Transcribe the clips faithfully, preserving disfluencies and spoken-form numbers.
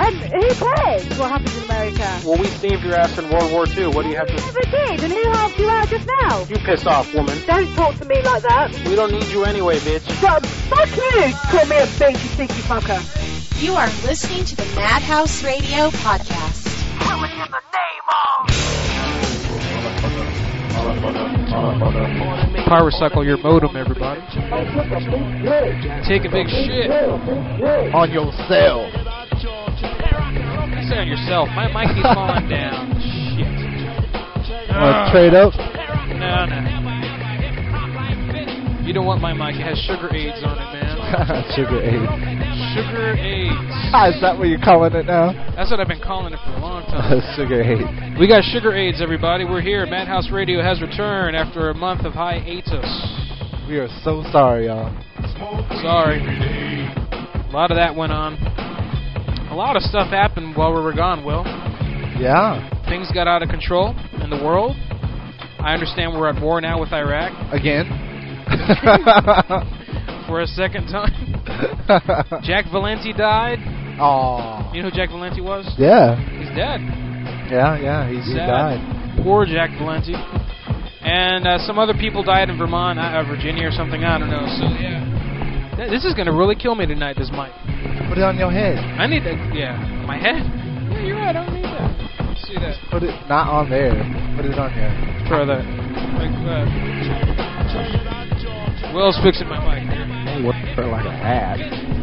Um, who cares what happens in America? Well, we saved your ass in World War Two. What do you have to... You never did, and who helped you out just now? You piss off, woman. Don't talk to me like that. We don't need you anyway, bitch. God, fuck you! Call me a bitch, you stinky fucker. You are listening to the Madhouse Radio Podcast. Killing in the name of... Power suckle your modem, everybody. Take a big shit. On yourself. You say on yourself. My mic keeps falling down. Shit. Want to Uh, trade up? No, no. You don't want my mic. It has sugar AIDS on it, man. Sugar AIDS. Sugar AIDS. Ah, is that what you're calling it now? That's what I've been calling it for a long time. Sugar AIDS. We got Sugar AIDS, everybody. We're here. Madhouse Radio has returned after a month of hiatus. We are so sorry, y'all. Sorry. A lot of that went on. A lot of stuff happened while we were gone, Will. Yeah. Things got out of control in the world. I understand we're at war now with Iraq. Again? For a second time. Jack Valenti died. Aww. You know who Jack Valenti was? Yeah. He's dead. Yeah, yeah, he, he Sad. died. Poor Jack Valenti. And uh, some other people died in Vermont, uh, Virginia or something, I don't know. So, yeah. Th- This is going to really kill me tonight, this mic. Put it on your head. I need that, yeah. My head? Yeah, you're right, I don't need that. Let's see that. Put it not on there. Put it on your... Try that. Like that. Will's fixing my mic here. Oh, what for like a hat.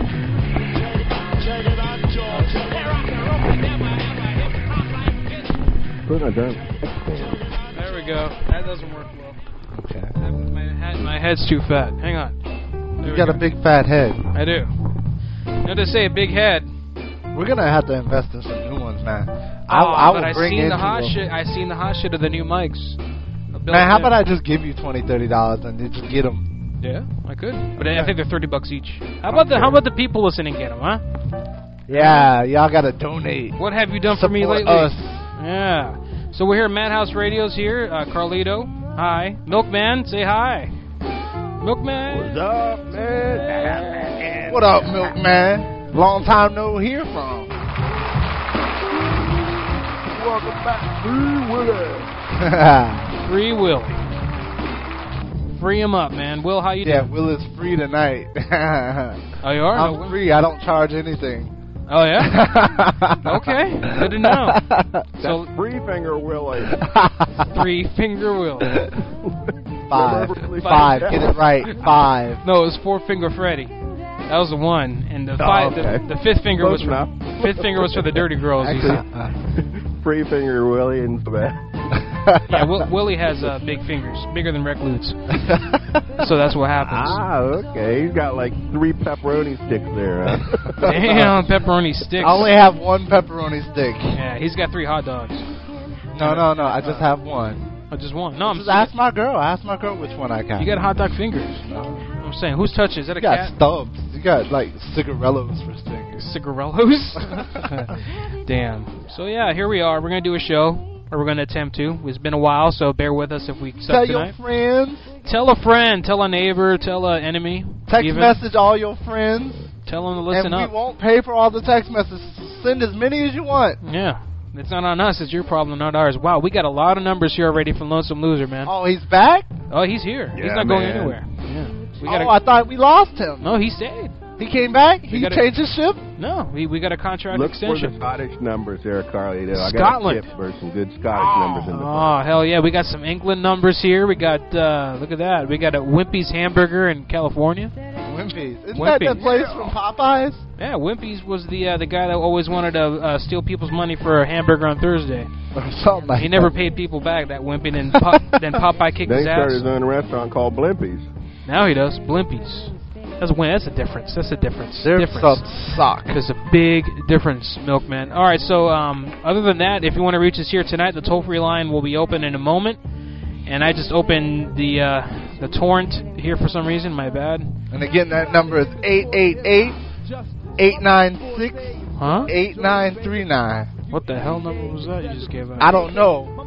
Put it on. There we go. That doesn't work well. Okay. I, my, head, my head's too fat. Hang on. There You we got go. a big fat head. I do. Now to say a big head. We're going to have to invest in some new ones, man. Oh, I, I but will I bring seen in the hot some- shit. I seen the hot shit of the new mics. Man, how about I just give you twenty dollars, thirty dollars and you just get them? Yeah, I could. But I think they're thirty bucks each. How about the How about the people listening get them, huh? Yeah, y'all got to donate. What have you done for me Support lately? us. Yeah. So we're here at Madhouse Radio's here. Uh, Carlito, hi. Milkman, say hi. Milkman. What's up, man? What up, Milkman? Long time no hear from. Welcome back, Free Willie. Free Will. Free him up, man. Will, how you Yeah, doing? Will is free tonight. Oh, you are? I'm No, Will? free. I don't charge anything. Oh, yeah? Okay. Good to know. So, That's Free Finger Willie. Three Finger Will. Five. Remember, Five. Get it right. Five. No, it was Four Finger Freddy. That was the one. And the, Oh, five, okay. the, the fifth finger Close was for, enough. fifth finger was for the dirty girls. you see. Actually, Free Finger Willie and the bad. Yeah, Will, Willie has uh, big fingers, bigger than reclutes. So that's what happens. Ah, okay. He's got like three pepperoni sticks there. Huh? Damn, pepperoni sticks. I only have one pepperoni stick. Yeah, he's got three hot dogs. No, no, no. I just have one. I just one. No, I'm Just ask my girl. Ask my girl which one I got. You got hot dog fingers. No. I'm saying, whose touch is that? A You got cat? stubs. You got like cigarellos for fingers. Cigarellos? Damn. So yeah, here we are. We're gonna do a show, or we're gonna attempt to. It's been a while, so bear with us if we suck Tell tonight. your friends. Tell a friend, tell a neighbor, tell an enemy. Text even. message all your friends. Tell them to listen and up. we won't pay for all the text messages. Send as many as you want. Yeah. It's not on us. It's your problem, not ours. Wow, we got a lot of numbers here already from Lonesome Loser, man. Oh, he's back? Oh, he's here. he's Yeah, not going man. anywhere. Yeah. We gotta, Oh, I thought we lost him. no, he stayed. He came back? He gotta- changed his ship? No, we we got a contract Look extension. for the Scottish numbers there, Carly. I Scotland. got a tip for some good Scottish numbers in the book. Oh, hell yeah. We got some England numbers here. We got, uh, look at that. We got a Wimpy's Hamburger in California. Wimpy's. Isn't Wimpy. that that place from Popeyes? Yeah, Wimpy's was the uh, the guy that always wanted to uh, steal people's money for a hamburger on Thursday. Or something like He never that. paid people back, that Wimpy, and then, Pop, then Popeye kicked Then he his started ass. his own restaurant called Blimpies. Now he does. Blimpies. That's a win. That's a difference. That's a difference. Their difference. subs suck. There's a big difference, Milkman. All right, so um, other than that, if you want to reach us here tonight, the toll-free line will be open in a moment. And I just opened the uh, the torrent here for some reason. My bad. And again, that number is eight eight eight, eight nine six, Huh? eight nine three nine. What the hell number was that you just gave out? I don't know.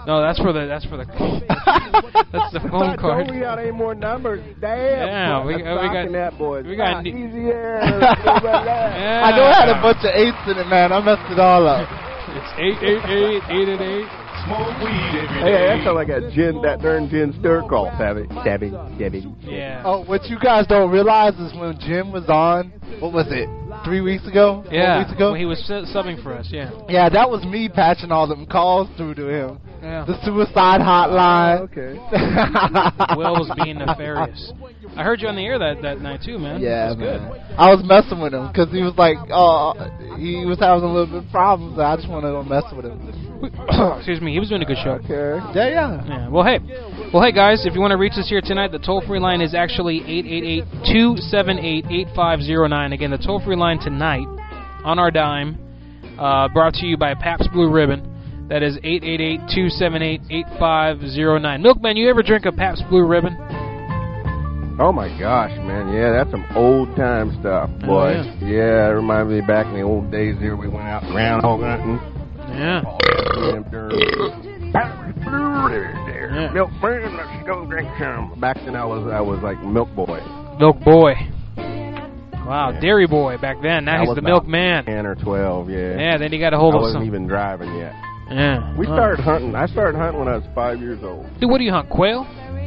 No, that's for the that's for the that's the phone card. We got any more numbers? Damn. Yeah, we, uh, we got that, boys. we got ah, ne- easier. yeah. I know I had a bunch of eights in it, man. I messed it all up. It's eight eight eight eight eight eight. Smoke weed every Hey, day. that sounds like a gin, that darn gin stir call, Savvy. Savvy, Savvy. Yeah. Oh, what you guys don't realize is when Jim was on, what was it, three weeks ago? Yeah. Four weeks ago? When he was su- subbing for us. Yeah. Yeah, that was me patching all them calls through to him. Yeah. The suicide hotline. Oh, okay. Will was being nefarious. I heard you on the air that, that night too, man. Yeah, That's good. man. I was messing with him because he was like, oh, he was having a little bit of problems. I just wanted to mess with him. Excuse me. He was doing a good show. Okay. Yeah, yeah. Yeah. Well, hey, well, hey, guys. If you want to reach us here tonight, the toll-free line is actually eight eight eight, two seven eight, eight five zero nine. Again, the toll-free line tonight on our dime, uh, brought to you by Pabst Blue Ribbon. That is eight eight eight, two seven eight, eight five zero nine. Milkman, you ever drink a Pabst Blue Ribbon? Oh my gosh, man! Yeah, that's some old time stuff, boy. Oh, yeah. yeah, it reminds me back in the old days here. We went out groundhog hunting. Yeah. Oh, yeah. Milk man, let's go drink some. Back then, I was I was like milk boy. Milk boy. Wow, Yeah. dairy boy back then. Now I he's was the about milkman. Ten or twelve, yeah. Yeah, then he got a hold I of wasn't some. even driving yet. Yeah. We Huh. started hunting. I started hunting when I was five years old. Dude, what do you hunt? Quail?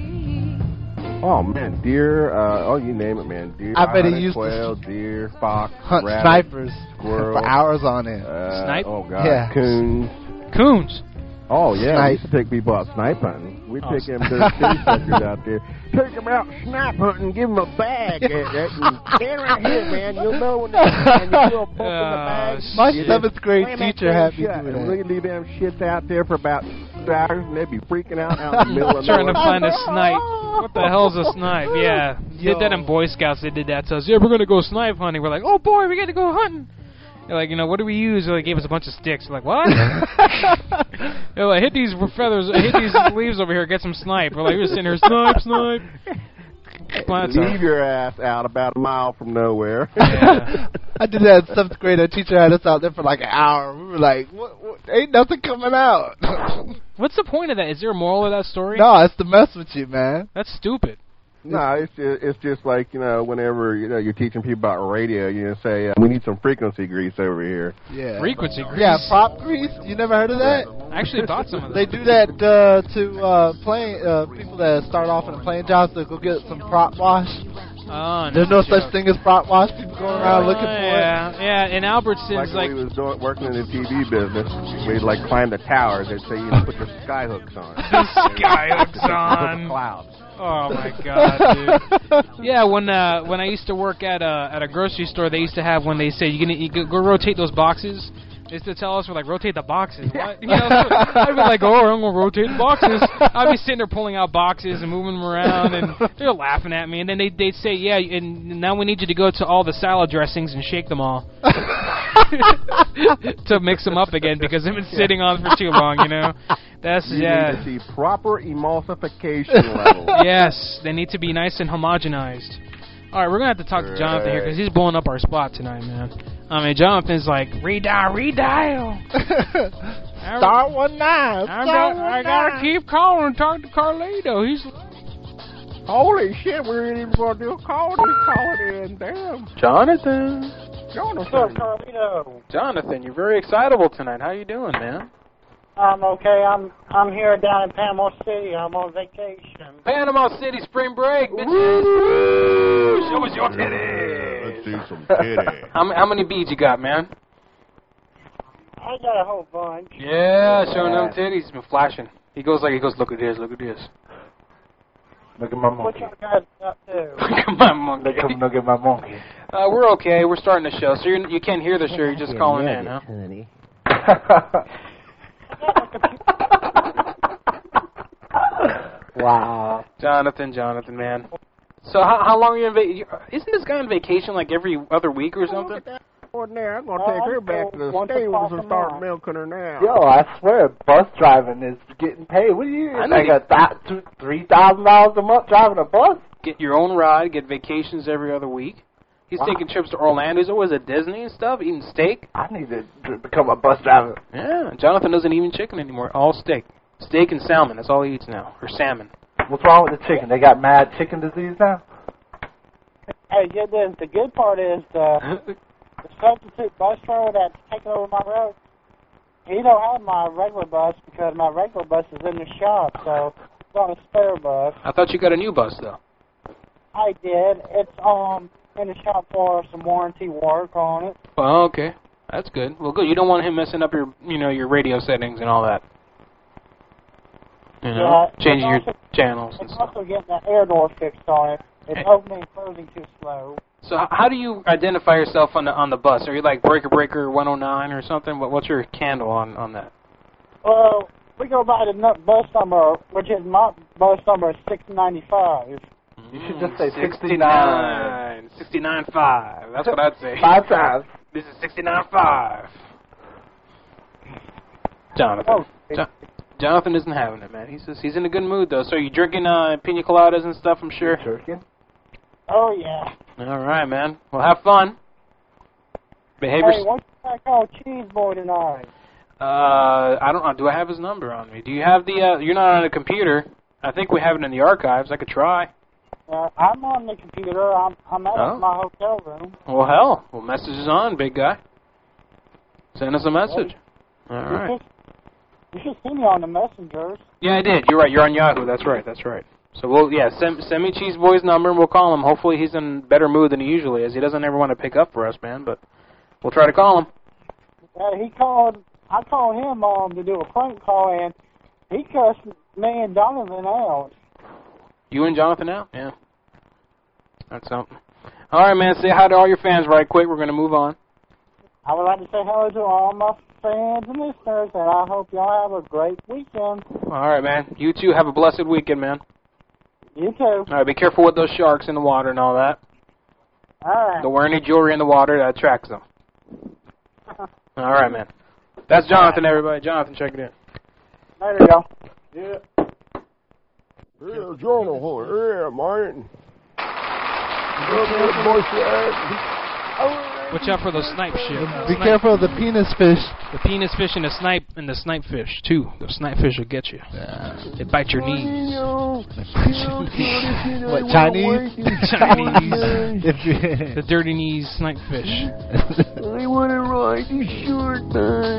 Oh man, deer. Uh, oh, you name it, man. Deer. I bet he hunted used to quail, deer, fox, Hunt rabbit, snipers squirrel, for hours on end. Uh, Snipe? Oh god, Yeah. coons. Coons. Oh yeah, Snipe. we used to take people out snipe hunting. We'd Oh, take them dirty city suckers out there, take them out snipe hunting, give them a bag, and, and stand right here, man. You'll know when they're and you feel a bump in the bag. Uh, My You just seventh grade slam that teacher thing had me shut, do and that. we leave them shits out there for about two hours, and they'd be freaking out out in the middle of Trying to nowhere. find a snipe. What the hell's a snipe? Yeah. Yo. Did that in Boy Scouts. They did that to us. Yeah, we're going to go snipe hunting. We're like, oh, boy, we got to go hunting. They're like, you know, what do we use? They gave us a bunch of sticks. We're like, what? They're like, hit these feathers, hit these leaves over here, get some snipe. We're like, we're sitting here, snipe, snipe. Well, that's all. Leave your ass out about a mile from nowhere. Yeah. I did that in seventh grade. Our teacher had us out there for like an hour. We were like, what, what? Ain't nothing coming out. What's the point of that? Is there a moral of that story? No, it's to mess with you, man. That's stupid. No, it's just, it's just like, you know, whenever, you know, you're teaching people about radio, you know, say, uh, we need some frequency grease over here. Yeah. Frequency grease. Yeah, prop grease. You never heard of that? I actually bought some of They that. do that uh, to uh, plane uh, people that start off in a plane job to go get some prop wash. Oh, There's no joke. such thing as prop wash. People going around looking for yeah, yeah. In Like Albertsons, when like, we was doing, working in the T V business, we'd like climb the towers. They'd say, you know, put your sky hooks on. sky hooks on. Clouds. Oh my god, dude. Yeah, when uh, when I used to work at a at a grocery store, they used to have when they say you gonna you go, go rotate those boxes. They used to tell us, we're like, rotate the boxes. What? You know, I'd be like, oh, I'm gonna rotate the boxes. I'd be sitting there pulling out boxes and moving them around, and they're laughing at me. And then they they'd say, yeah, and now we need you to go to all the salad dressings and shake them all to mix them up again because they've been sitting on for too long. You know, that's You yeah. need to see proper emulsification level. Yes, they need to be nice and homogenized. All right, we're going to have to talk to Jonathan here because he's blowing up our spot tonight, man. I mean, Jonathan's like, redial, redial. Star one nine. I Star got, one I got to nine. keep calling and talk to Carlito. He's Holy shit, we ain't even going to do a call. Just call it in. Damn. Jonathan. Jonathan. Carlito? Jonathan, you're very excitable tonight. How you doing, man? I'm okay. I'm I'm here down in Panama City. I'm on vacation. Panama City spring break, bitches. Show us your titties. Let's do some titties. How, m- how many beads you got, man? I got a whole bunch. Yeah, showing them titties. He's been flashing. He goes like, he goes, look at this, look at this. Look at my What monkey. you guys up to? Look at my monkey. Look at, look at my monkey. Uh, we're okay. We're starting the show, so you're, you can't hear the show. You're just calling in, huh? Wow. Jonathan, Jonathan, man. So how, how long are you on vacation? Isn't this guy on vacation like every other week or something? Ordinary, I'm going to take her back to the Once stables a and start month. milking her now. Yo, I swear, bus driving is getting paid. What do you I know like you- a th- two, three thousand dollars a month driving a bus? Get your own ride, get vacations every other week. He's Wow. taking trips to Orlando. He's always at Disney and stuff, eating steak. I need to d- become a bus driver. Yeah, Jonathan doesn't eat even chicken anymore. All steak. Steak and salmon. That's all he eats now. Or salmon. What's wrong with the chicken? They got mad chicken disease now? Hey, get this. The good part is the, the substitute bus driver that's taking over my road, he don't have my regular bus because my regular bus is in the shop, so it's on a spare bus. I thought you got a new bus, though. I did. It's um in the shop for some warranty work on it. Oh, okay. That's good. Well, good. You don't want him messing up your, you know, your radio settings and all that. You know, Yeah, changing your it's also- channels and It's stuff. also getting the air door fixed on it. It's opening and closing too slow. So h- how do you identify yourself on the on the bus? Are you like Breaker Breaker one oh nine or something? What, what's your candle on, on that? Well, we go by the nu- bus number, which is my bus number is six ninety-five. You should just say sixty-nine. sixty-nine five. That's what I'd say. Five times. This is sixty-nine five. Jonathan. Oh, Jo- Jonathan isn't having it, man. He's just, he's in a good mood, though. So you drinking uh, pina coladas and stuff, I'm sure? Jerkin? Oh, yeah. All right, man. Well, have fun. Behavior. Hey, what's that called Cheese Boy tonight? Uh, I don't know. Do I have his number on me? Do you have the, uh, you're not on a computer. I think we have it in the archives. I could try. Uh, I'm on the computer. I'm, I'm at Oh. my hotel room. Well, hell. Well, message is on, big guy. Send us a message. All right. You should, you should see me on the messengers. Yeah, I did. You're right. You're on Yahoo. That's right. That's right. So we'll, yeah, send, send me Cheese Boy's number and we'll call him. Hopefully he's in better mood than he usually is. He doesn't ever want to pick up for us, man, but we'll try to call him. Uh, he called. I called him um, to do a prank call, and he cussed me and Donovan out. You and Jonathan out? Yeah. That's something. All right, man. Say hi to all your fans right quick. We're going to move on. I would like to say hello to all my fans and listeners, and I hope y'all have a great weekend. All right, man. You too. Have a blessed weekend, man. You too. All right, be careful with those sharks in the water and all that. All right. Don't wear any jewelry in the water. That attracts them. All right, man. That's Jonathan, everybody. Jonathan, check it in. There you go. Yeah. Yeah, Jonathan. Yeah, man. Watch out for those snipe shit. Be Snipe- careful of the penis fish. The penis fish and the snipe and the snipe fish too. The snipe fish will get you. They bite your knees. What, Chinese? Chinese. If you- The dirty knees snipe fish. I want to ride the short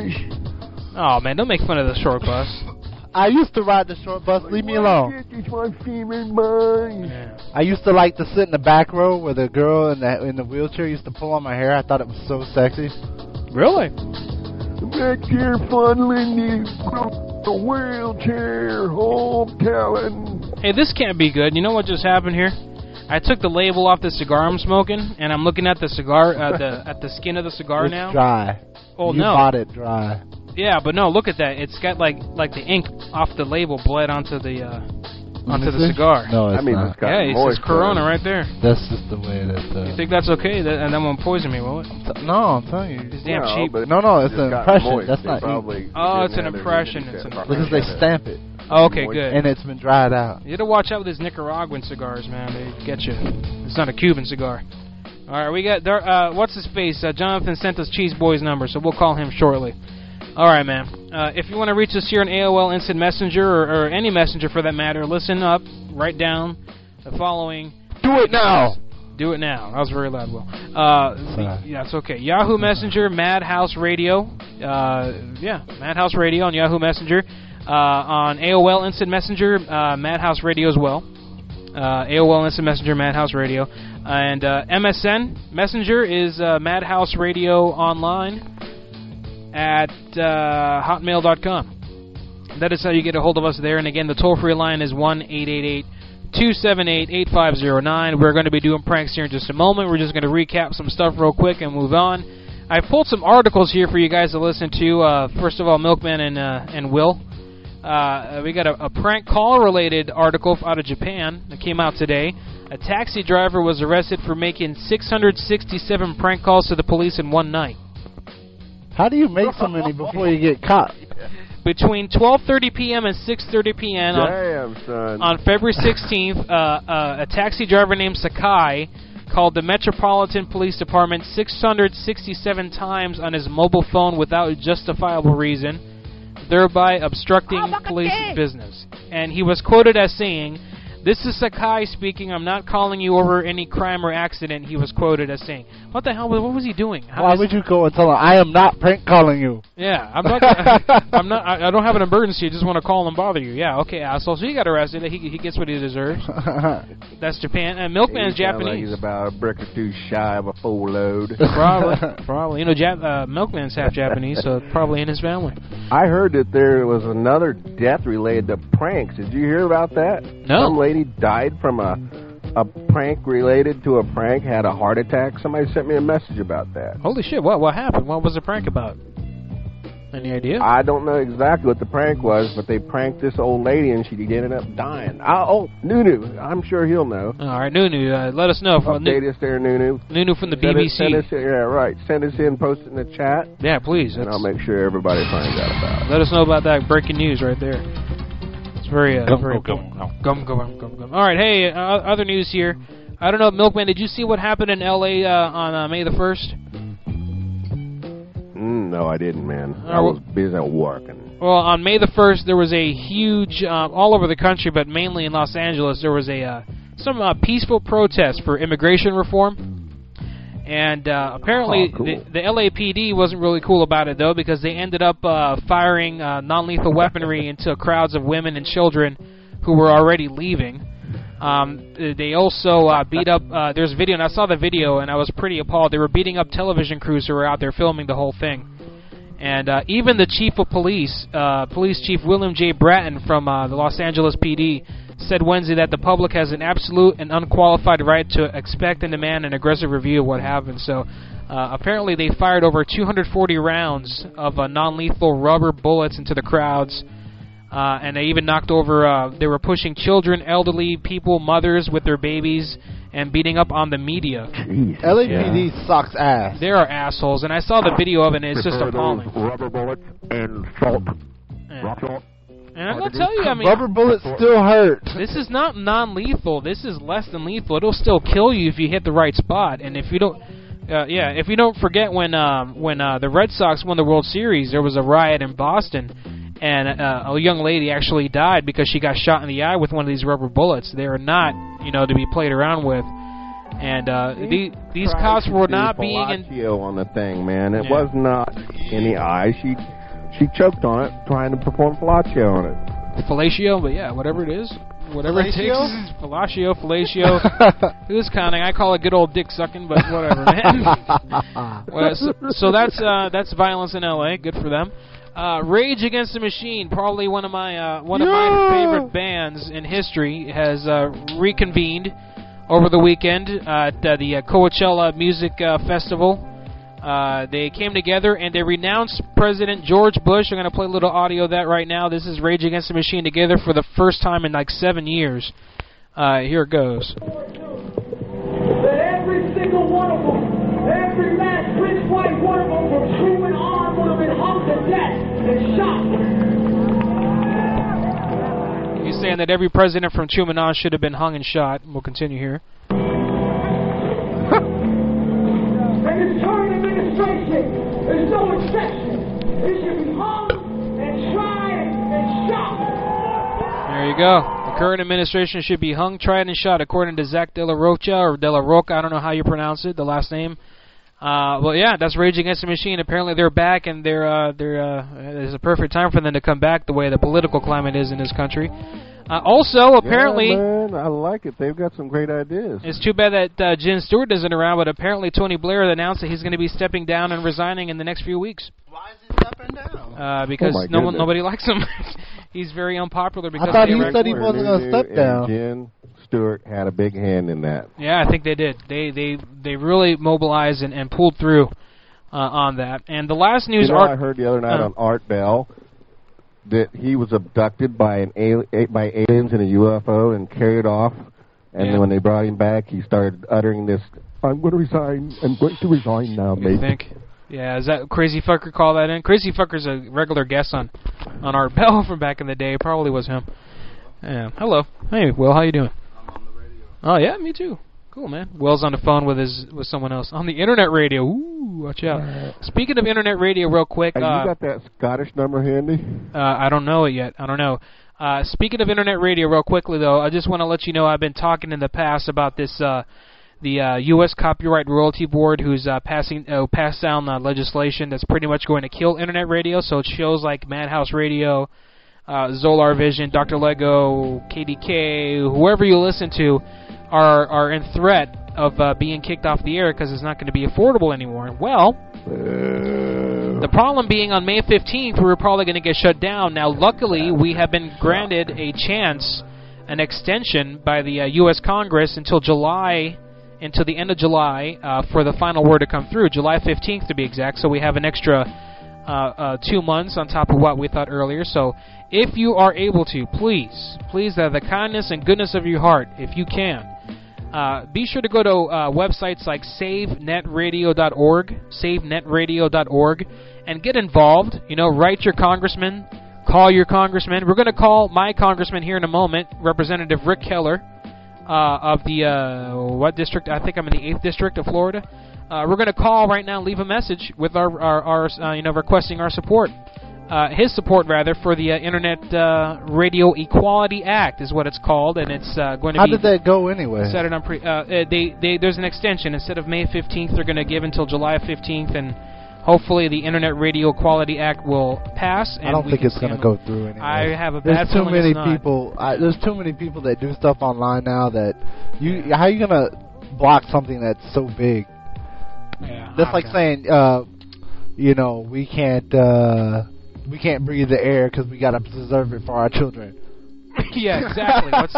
bus. Oh man, don't make fun of the short bus. I used to ride the short bus. Leave me alone. It's my favorite bus. Yeah. I used to like to sit in the back row where the girl in the in the wheelchair used to pull on my hair. I thought it was so sexy. Really? Back here fondling the, the wheelchair, home talent. Hey, this can't be good. You know what just happened here? I took the label off the cigar I'm smoking, and I'm looking at the cigar, uh, the at the skin of the cigar It's now. dry. Oh you no! bought it dry. Yeah, but no, look at that. It's got like like the ink off the label bled onto the uh, onto the See? cigar. No, it's I mean, not. it's got Yeah, it moist says Corona on it. right there. That's just the way that. Uh, You think that's okay? That, and that won't poison me, will it? no, I'm telling you. It's damn No, cheap. but No, no, it's just an got impression. moist. That's They not ink. probably Oh, it's didn't an have impression. anything It's an to- Because they stamp it, Oh, okay, good. and it's been dried out. You got to watch out with these Nicaraguan cigars, man. They get you. It's not a Cuban cigar. All right, we got there, uh, what's his face? Uh, Jonathan sent us Cheese Boy's number, so we'll call him shortly. All right, man. Uh, if you want to reach us here on A O L Instant Messenger or, or any messenger for that matter, listen up, write down the following. Do it now. Do it now. That was very loud, Will. Uh, Sorry. yeah, it's okay. Yahoo Messenger, Madhouse Radio. Uh, yeah, Madhouse Radio on Yahoo Messenger. Uh, on A O L Instant Messenger, uh, Madhouse Radio as well. Uh, A O L Instant Messenger, Madhouse Radio. And uh, M S N Messenger is uh, Madhouse Radio Online at uh, hotmail dot com. That is how you get a hold of us there. And again, the toll-free line is one eight eight eight, two seven eight, eight five zero nine. We're going to be doing pranks here in just a moment. We're just going to recap some stuff real quick and move on. I pulled some articles here for you guys to listen to. Uh, first of all, Milkman and uh, and Will. Uh, we got a, a prank call-related article out of Japan that came out today. A taxi driver was arrested for making six hundred sixty-seven prank calls to the police in one night. How do you make so many before you get caught? Between twelve thirty p.m. and six thirty p.m. on, Damn, son. on February sixteenth, uh, uh, a taxi driver named Sakai called the Metropolitan Police Department six hundred sixty-seven times on his mobile phone without justifiable reason. thereby obstructing police business. And he was quoted as saying, "This is Sakai speaking. I'm not calling you over any crime or accident." He was quoted as saying, "What the hell? What was he doing? How Why is- would you go and tell him, I am not prank calling you? Yeah, I'm not. Gonna, I'm not. I, I don't have an emergency. I just want to call and bother you. Yeah, okay, asshole. So he got arrested. He he gets what he deserves. That's Japan. And Milkman's He sounds like Japanese. he's about a brick or two shy of a full load. Probably, probably. You know, Jap- uh, Milkman's half Japanese, so it's probably in his family. I heard that there was another death related to pranks. Did you hear about that? No. Some lady died from a a prank related to a prank, had a heart attack. Somebody sent me a message about that. Holy shit! What what happened? What was the prank about? Any idea? I don't know exactly what the prank was, but they pranked this old lady and she ended up dying. I, oh, Nunu, I'm sure he'll know. All right, Nunu, uh, let us know. From Update us there, Nunu. Nunu from the Send B B us- C. Send us, yeah, right. Send us in, post it in the chat. Yeah, please. And That's- I'll make sure everybody finds out about it. Let us know about that breaking news right there. It's very, uh, Gum, very gum, gum, gum, gum, gum, gum. All right, hey, uh, other news here. I don't know, Milkman, did you see what happened in L A uh, on uh, May the first? Mm, no, I didn't, man. Uh, I was busy working. Well, on May the first, there was a huge, uh, all over the country, but mainly in Los Angeles, there was a uh, some uh, peaceful protest for immigration reform. And uh, apparently, Oh, cool. the, the L A P D wasn't really cool about it, though, because they ended up uh, firing uh, non-lethal weaponry into crowds of women and children who were already leaving. Um, they also uh, beat up, uh, there's a video, and I saw the video, and I was pretty appalled. They were beating up television crews who were out there filming the whole thing. And uh, even the chief of police, uh, Police Chief William J. Bratton from uh, the Los Angeles P D, said Wednesday that the public has an absolute and unqualified right to expect and demand an aggressive review of what happened. So uh, apparently they fired over two hundred forty rounds of uh, non-lethal rubber bullets into the crowds. Uh, and they even knocked over, uh, they were pushing children, elderly people, mothers with their babies, and beating up on the media. Jeez. L A P D sucks ass. They are assholes, and I saw the video of it, and it's just appalling. Rubber bullets and salt. Yeah. Rock salt. And I'm going to tell you, I mean, Rubber bullets still hurt. this is not non-lethal. This is less than lethal. It'll still kill you if you hit the right spot. And if you don't, uh, yeah, if you don't forget when um, when uh, the Red Sox won the World Series, there was a riot in Boston, and uh, a young lady actually died because she got shot in the eye with one of these rubber bullets. They are not, you know, to be played around with. And uh, the, these cops were not being in. Fellatio on the thing, man. It Yeah. was not in the eye. She she choked on it, trying to perform fellatio on it. Fellatio, but yeah, whatever it is. Whatever it takes. Fellatio? Fellatio, fellatio. Who's counting? I call it good old dick sucking, but whatever, man. Well, so, so that's uh, that's violence in L A. Good for them. Uh, Rage Against the Machine, probably one of my uh, one of my favorite bands in history, has uh, reconvened over the weekend at uh, the uh, Coachella Music uh, Festival. Uh, they came together and they renounced President George Bush. I'm going to play a little audio of that right now. This is Rage Against the Machine together for the first time in like seven years. Uh, here it goes. That every single one of them, every last rich white one of them from Truman on would have been hung to death and shot. He's saying that every president from Truman on should have been hung and shot. We'll continue here. And this current administration is no exception. It should be hung and tried and shot. There you go. The current administration should be hung, tried, and shot, according to Zach De La Rocha, or De La Roca, I don't know how you pronounce it, the last name. Uh, well, yeah, that's Rage Against the Machine. Apparently they're back, and they're, uh, they're, uh, it's a perfect time for them to come back the way the political climate is in this country. Uh, also, apparently... Yeah, man, I like it. They've got some great ideas. It's too bad that uh, Jen Stewart isn't around, but apparently Tony Blair announced that he's going to be stepping down and resigning in the next few weeks. Why is he stepping down? Uh, because Oh, my no one, goodness. nobody likes him. He's very unpopular. Because I thought of he the said he Where wasn't going to Nunu step down. and Jen Stewart had a big hand in that. Yeah, I think they did. They they they really mobilized and, and pulled through uh, on that. And the last news... You know, Art, I heard the other night uh, on Art Bell that he was abducted by an ali- by aliens in a U F O and carried off. And Yeah. then when they brought him back, he started uttering this, "I'm going to resign. I'm going to resign now, you mate." think? Yeah, is that Crazy Fucker call that in? Crazy Fucker's a regular guest on, on Art Bell from back in the day. Probably was him. Yeah. Hello. Hey, Will, how you doing? I'm on the radio. Oh, yeah, me too. Cool, man. Will's on the phone with his with someone else on the internet radio. Ooh, watch out. Speaking of internet radio, real quick. Hey, uh, you got that Scottish number handy? Uh, I don't know it yet. I don't know. Uh, speaking of internet radio, real quickly though, I just want to let you know I've been talking in the past about this. Uh, the uh, U S Copyright Royalty Board, who's uh, passing uh, passed down uh, legislation that's pretty much going to kill internet radio. So it shows like Madhouse Radio, uh, Zolar Vision, Doctor Lego, K D K, whoever you listen to, are are in threat of uh, being kicked off the air because it's not going to be affordable anymore. Well, Uh, the problem being on May fifteenth, we were probably going to get shut down. Now, luckily, we have been granted a chance, an extension by the uh, U S Congress until July, until the end of July, uh, for the final word to come through, July fifteenth to be exact. So we have an extra uh, uh, two months on top of what we thought earlier. So if you are able to, please, please, out of the kindness and goodness of your heart, if you can, Uh, be sure to go to uh, websites like save net radio dot org, save net radio dot org, and get involved. You know, write your congressman, call your congressman. We're going to call my congressman here in a moment, Representative Rick Keller uh, of the, uh, what district? I think I'm in the eighth District of Florida. Uh, we're going to call right now and leave a message with our, our, our uh, you know, requesting our support. Uh, his support, rather, for the uh, Internet uh, Radio Equality Act is what it's called, and it's uh, going to How be... did that go anyway? Set it on pre- uh, they, they, there's an extension. Instead of May fifteenth, they're going to give until July fifteenth, and hopefully the Internet Radio Equality Act will pass. And I don't we think can it's going to stand- go through anyway. I have a There's bad too feeling many it's not. people. I, there's too many people that do stuff online now that you. How are you going to block something that's so big? Yeah, That's like okay. saying, uh, you know, we can't uh, we can't breathe the air because we got to preserve it for our children. Yeah, exactly. What's,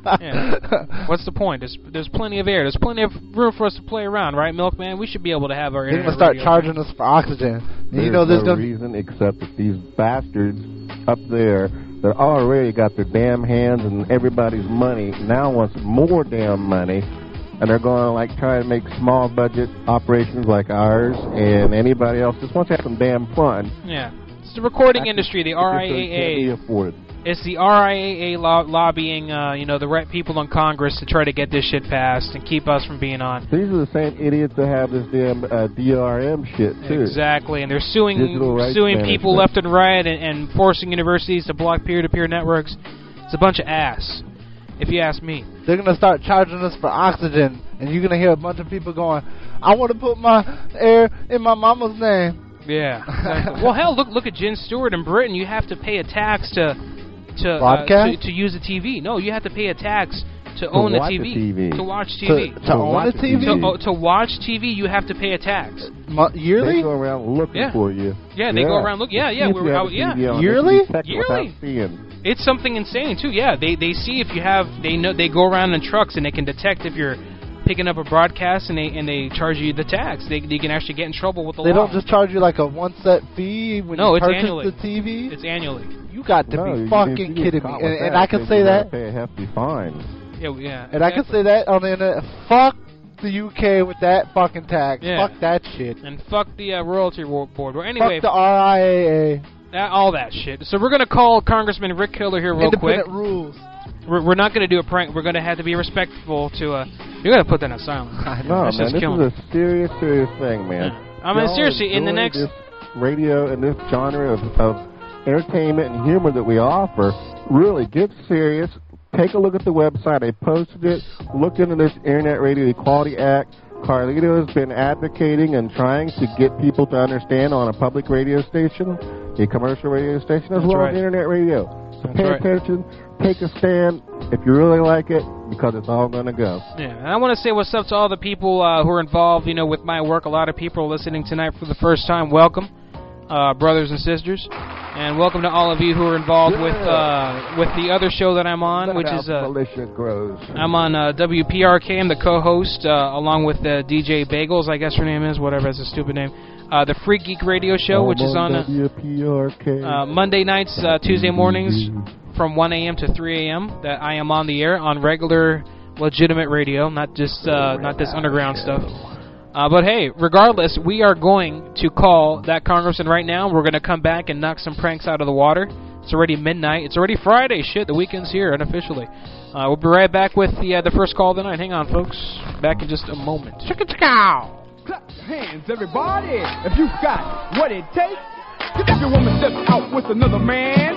yeah. What's the point? There's there's plenty of air. There's plenty of room for us to play around, right, Milkman? We should be able to have our They're internet going to start radio. charging us for oxygen. And There's you know, there's no gonna reason except that these bastards up there that already got their damn hands and everybody's money now wants more damn money, and they're going to like try to make small budget operations like ours, and anybody else just wants to have some damn fun. Yeah. It's the recording That's industry, the because R I they A can't A. be afforded. It's the R I A A lo- lobbying, uh, you know, the right people in Congress to try to get this shit passed and keep us from being on. These are the same idiots that have this damn uh, D R M shit, too. Exactly, and they're suing Digital rights suing people management. left and right and, and forcing universities to block peer-to-peer networks. It's a bunch of ass, if you ask me. They're going to start charging us for oxygen, and you're going to hear a bunch of people going, I want to put my air in my mama's name. Yeah. Exactly. Well, hell, look look at Jen Stewart in Britain. You have to pay a tax to to, uh, Broadcast? to to use a T V. No, you have to pay a tax to, To own a watch T a V. T V. To watch T To, V. to To own watch a a T V? T V. To, oh, to watch T V, you have to pay a tax. Mo- yearly? They go around looking Yeah. for you. Yeah, they go around look. Yeah, yeah, See if we're you have out. a Yeah, T V on. Yearly? They can detect Yearly. without seeing. it's something insane too. Yeah, they they see if you have. They know they go around in trucks and they can detect if you're picking up a broadcast and they and they charge you the tax. They they can actually get in trouble with the They law. don't just charge you like a one set fee when No, you it's purchase annually. the T V? It's annually. You got to No, be you- fucking if you get kidding me. caught And, with and that, I can then say you gotta that. Pay a hefty fine. Yeah, yeah. And I can say that on the internet. Fuck the U K with that fucking tax. Yeah. Fuck that shit. And fuck the uh, royalty wo- board. Well, anyway, Fuck the R I A A. that, all that shit. So we're gonna call Congressman Rick Keller here real quick. Independent rules. We're, we're not gonna do a prank. We're gonna have to be respectful to. Uh, you gotta put that on silent. No, That's man, just this killing is a serious, serious thing, man. I mean, Y'all seriously, in the enjoy next. this radio and this genre of, of entertainment and humor that we offer, really get serious. Take a look at the website. I posted it. Look into this Internet Radio Equality Act. Carlito has been advocating and trying to get people to understand on a public radio station, a commercial radio station, as That's well right. as internet radio. So That's pay right. attention, take a stand if you really like it, because it's all going to go. Yeah, and I want to say what's up to all the people uh, who are involved, you know, with my work. A lot of people are listening tonight for the first time. Welcome, uh, brothers and sisters, and welcome to all of you who are involved with uh, with the other show that I'm on, which Let is out uh, militia grows. I'm on uh, W P R K. I'm the co-host, uh, along with uh, D J Bagels, I guess her name is, whatever, that's a stupid name. Uh, the Free Geek Radio Show, which is on uh, W P R K. uh, Monday nights, uh, Tuesday mornings, from one a.m. to three a.m. That I am on the air on regular, legitimate radio, not just uh, not this underground stuff. Uh, but hey, regardless, we are going to call that congressman right now. We're going to come back and knock some pranks out of the water. It's already midnight. It's already Friday. Shit, the weekend's here unofficially. Uh, we'll be right back with the uh, the first call of the night. Hang on, folks. Back in just a moment. Chicka-chicka! Clap your hands, everybody, if you've got what it takes. If your woman steps out with another man.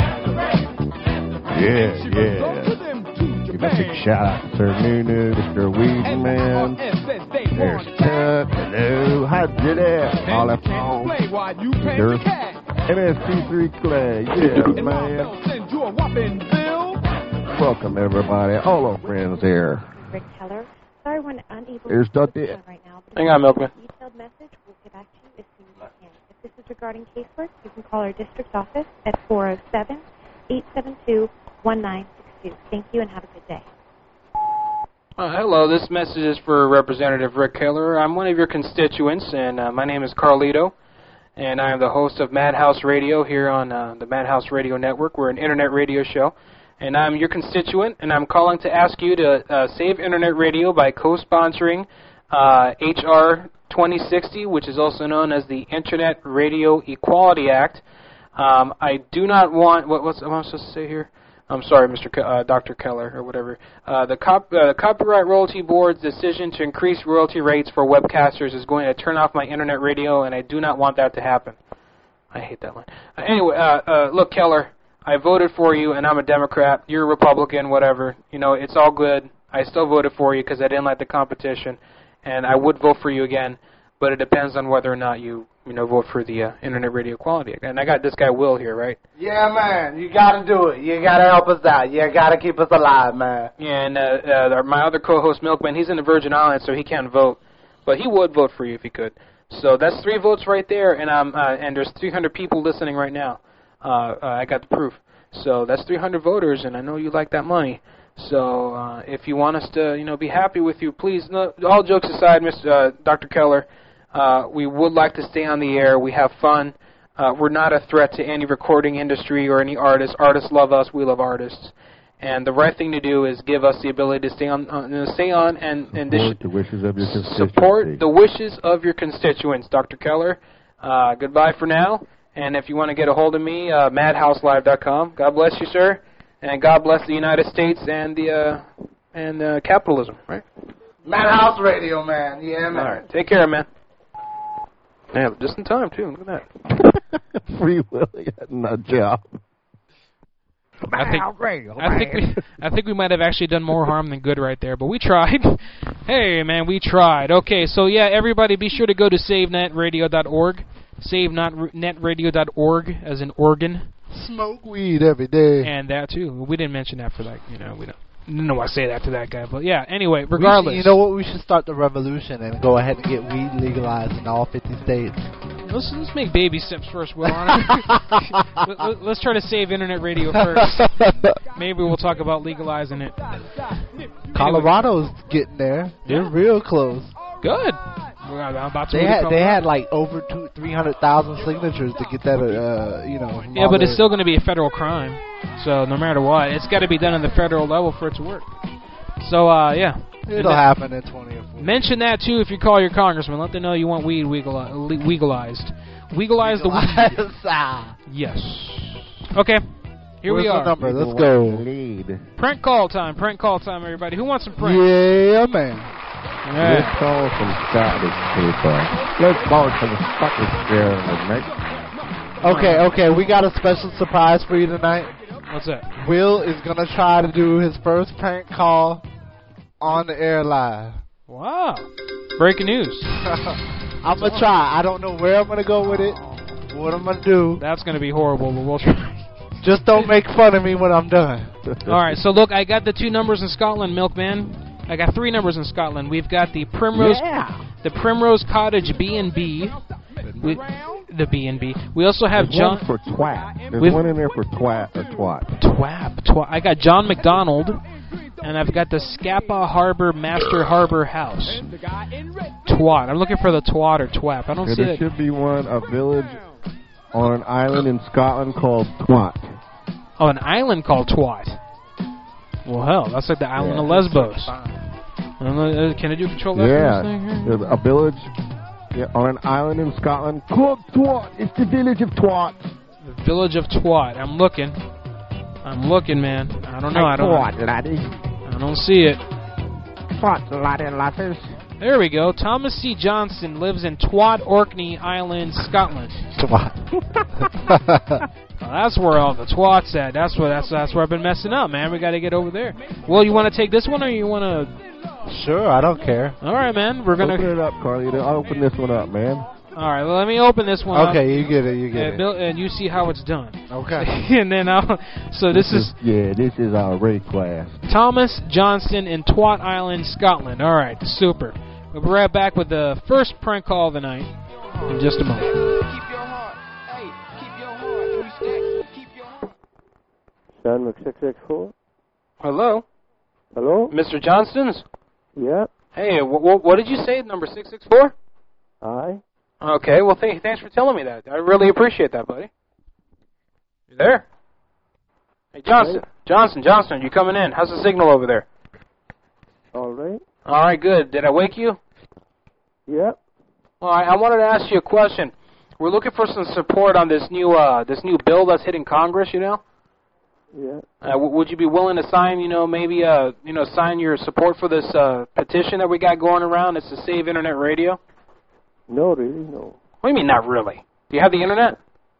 Yeah, yeah. Give a big shout out to Sir Nunu, Mister Weed Man. There's Tut. Hello. Hi, Jiddy. All that phone. There's M S T three Clay. Yeah, man. Welcome, everybody. All our friends here. Rick Keller. Sorry, we're unable Here's to Dutty. right now. But Hang on, Milkman. Detailed message. We'll get back to you as soon as we can. If this is regarding casework, you can call our district office at four oh seven, eight seven two, one nine six two. Thank you and have a good day. Uh, hello, this message is for Representative Rick Keller. I'm one of your constituents, and uh, my name is Carlito, and I am the host of Madhouse Radio here on uh, the Madhouse Radio Network. We're an internet radio show, and I'm your constituent, and I'm calling to ask you to uh, save internet radio by co-sponsoring uh, H R twenty sixty, which is also known as the Internet Radio Equality Act. Um, I do not want, what, what's what am I supposed to say here? I'm sorry, Mister Ke- uh, Doctor Keller, or whatever. Uh, the cop- uh, Copyright Royalty Board's decision to increase royalty rates for webcasters is going to turn off my internet radio, and I do not want that to happen. I hate that line. Uh, anyway, uh, uh, look, Keller, I voted for you, and I'm a Democrat. You're a Republican, whatever. You know, it's all good. I still voted for you because I didn't like the competition, and I would vote for you again, but it depends on whether or not you, you know, vote for the uh, Internet Radio Equality. And I got this guy Will here, right? Yeah, man. You got to do it. You got to help us out. You got to keep us alive, man. Yeah, and uh, uh, my other co-host, Milkman, he's in the Virgin Islands, so he can't vote, but he would vote for you if he could. So that's three votes right there, and um, uh, and there's three hundred people listening right now. Uh, uh, I got the proof. So that's three hundred voters, and I know you like that money. So uh, if you want us to, you know, be happy with you, please. No, all jokes aside, Mister Uh, Doctor Keller, uh, we would like to stay on the air. We have fun. Uh, we're not a threat to any recording industry or any artists. Artists love us. We love artists. And the right thing to do is give us the ability to stay on, uh, stay on, and and Support the wishes of your constituency. support the wishes of your constituents, Doctor Keller. Uh, goodbye for now. And if you want to get a hold of me, uh, madhouse live dot com. God bless you, sir, and God bless the United States and the uh, and uh, capitalism. Right? Madhouse Radio, man. Yeah, man. All right. Take care, man. Yeah, just in time too. Look at that. Free Willy had a job. I think, I think we I think we might have actually done more harm than good right there, but we tried. Hey, man, we tried. Okay, so yeah, everybody be sure to go to save net radio dot org. save net radio dot org as in Oregon. Smoke weed every day. And that too. We didn't mention that for that, you know, we don't. I don't know why I say that to that guy, but yeah, anyway, regardless. We, you know what, we should start the revolution and go ahead and get weed legalized in all fifty states. Let's, let's make baby steps first, Will. On it. let, let, let's try to save internet radio first. Maybe we'll talk about legalizing it. Colorado's getting there. They're Yeah. real close. Good. I'm about to They had Colorado. they had like over two three hundred thousand signatures to get that. Uh, you know. Yeah, but it's still going to be a federal crime. So no matter what, it's got to be done on the federal level for it to work. So uh, yeah. It'll that, happen in twenty or forty. Mention that too if you call your congressman. Let them know you want weed legalized. Legalized. Legalize the weed. Yes. Okay. Here Where's we are. the number? Let's go. Lead. Prank call time. Prank call time, everybody. Who wants some prank? Yeah, man. Yeah. Let's call some Scottish people. Let's call some Scottish girls, mate. Okay, okay, we got a special surprise for you tonight. What's that? Will is going to try to do his first prank call on the air live. Wow. Breaking news. I'm going to try. I don't know where I'm going to go with it, what I'm going to do. That's going to be horrible, but we'll try. Just don't make fun of me when I'm done. All right, so look, I got the two numbers in Scotland, Milkman. I got three numbers in Scotland. We've got the Primrose Yeah. the Primrose Cottage B and B. We, the B and B. We also have There's John one for twat. There's We've- one in there for twat or twat. Twap. Twap. I got John McDonald, and I've got the Scapa Harbor Master Harbor House. Twat. I'm looking for the twat or twap. I don't Yeah, see there it. should be one, a village on an island in Scotland called Twat. Oh, an island called Twat. Well, hell, that's like the island Yeah. of Lesbos. I don't know, uh, can I do control F Yeah, thing here? there's a village yeah, on an island in Scotland called Twat. It's the village of Twat. The village of Twat. I'm looking. I'm looking, man. I don't know. I don't. Twat, laddie. I don't see it. Twat, laddie, laddies. There we go. Thomas C. Johnson lives in Twat, Orkney Island, Scotland. Twat. Well, that's where all the twats at. That's where that's that's where I've been messing up, man. We got to get over there. Well, you want to take this one or you want to? Sure, I don't care. All right, man. We're gonna open it up, Carly. I'll open this one up, man. All right. Well, let me open this one. Okay, up, you get it. You get and it. Bill, and you see how it's done. Okay. And then I'll. So this, This is is yeah. This is our raid class. Thomas Johnson in Twat Island, Scotland. All right. Super. We'll be right back with the first prank call of the night in just a moment. Sean six six four. Hello? Hello? Mister Johnston's? Yeah. Hey, wh- wh- what did you say, number six six four? Aye. Okay, well, th- thanks for telling me that. I really appreciate that, buddy. You there? Hey, Johnston. Johnston, Johnston, you coming in? How's the signal over there? All right. All right, good. Did I wake you? Yeah. Well, I, I wanted to ask you a question. We're looking for some support on this new uh, this new bill that's hitting Congress, you know? Yeah. Uh, w- would you be willing to sign, you know, maybe, uh, you know, sign your support for this uh, petition that we got going around? It's to save internet radio. No, really, no. What do you mean, not really? Do you have the internet?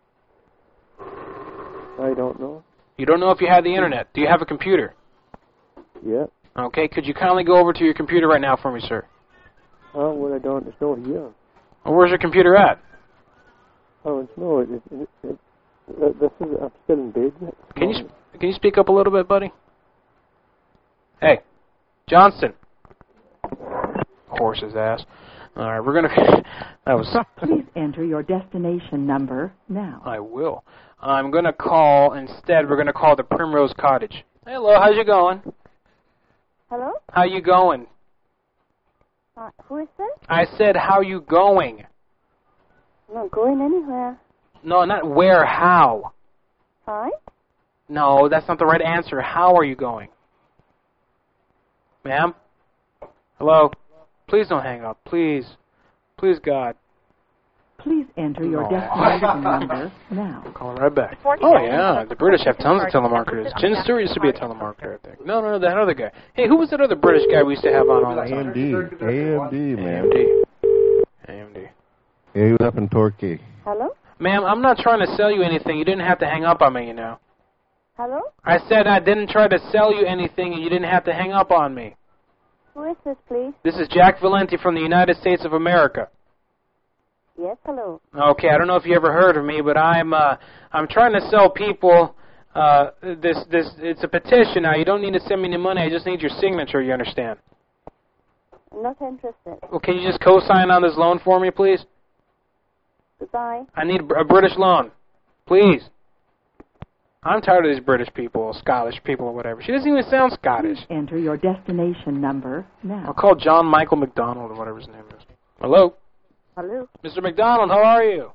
I don't know. You don't know if you have the internet. Do you have a computer? Yeah. Okay, could you kindly go over to your computer right now for me, sir? Oh, well, I don't. It's not here. Well, where's your computer at? Oh, it's no. It, it, it, it, this is. I'm still in bed. Can you sp- can you speak up a little bit, buddy? Hey, Johnston. Horse's ass. All right, we're gonna. That was. Please enter your destination number now. I will. I'm gonna call instead. We're gonna call the Primrose Cottage. Hello, how's you going? Hello? How you going? Uh, who is this? I said, how you going? I'm not going anywhere. No, not where, how. Hi? No, that's not the right answer. How are you going? Ma'am? Hello? Please don't hang up. Please. Please, God. Please enter your destination number now. I'm calling right back. Oh, yeah. The British have tons of telemarketers. Jim Stewart used to be a telemarketer, I think. No, no, no, that other guy. Hey, who was that other British guy we used to have on all the A time? M D. A M D, man. A M D. A M D. Yeah, he was up in Torquay. Hello? Ma'am, I'm not trying to sell you anything. You didn't have to hang up on me, you know. Hello? I said I didn't try to sell you anything, and you didn't have to hang up on me. Who is this, please? This is Jack Valenti from the United States of America. Yes, hello. Okay, I don't know if you ever heard of me, but I'm uh, I'm trying to sell people uh, this this. It's a petition now. You don't need to send me any money. I just need your signature. You understand? I'm not interested. Well, can you just co-sign on this loan for me, please? Goodbye. I need a British loan, please. I'm tired of these British people, Scottish people, or whatever. She doesn't even sound Scottish. Please enter your destination number now. I'll call John Michael McDonald or whatever his name is. Hello? Hello? Mister McDonald, how are you?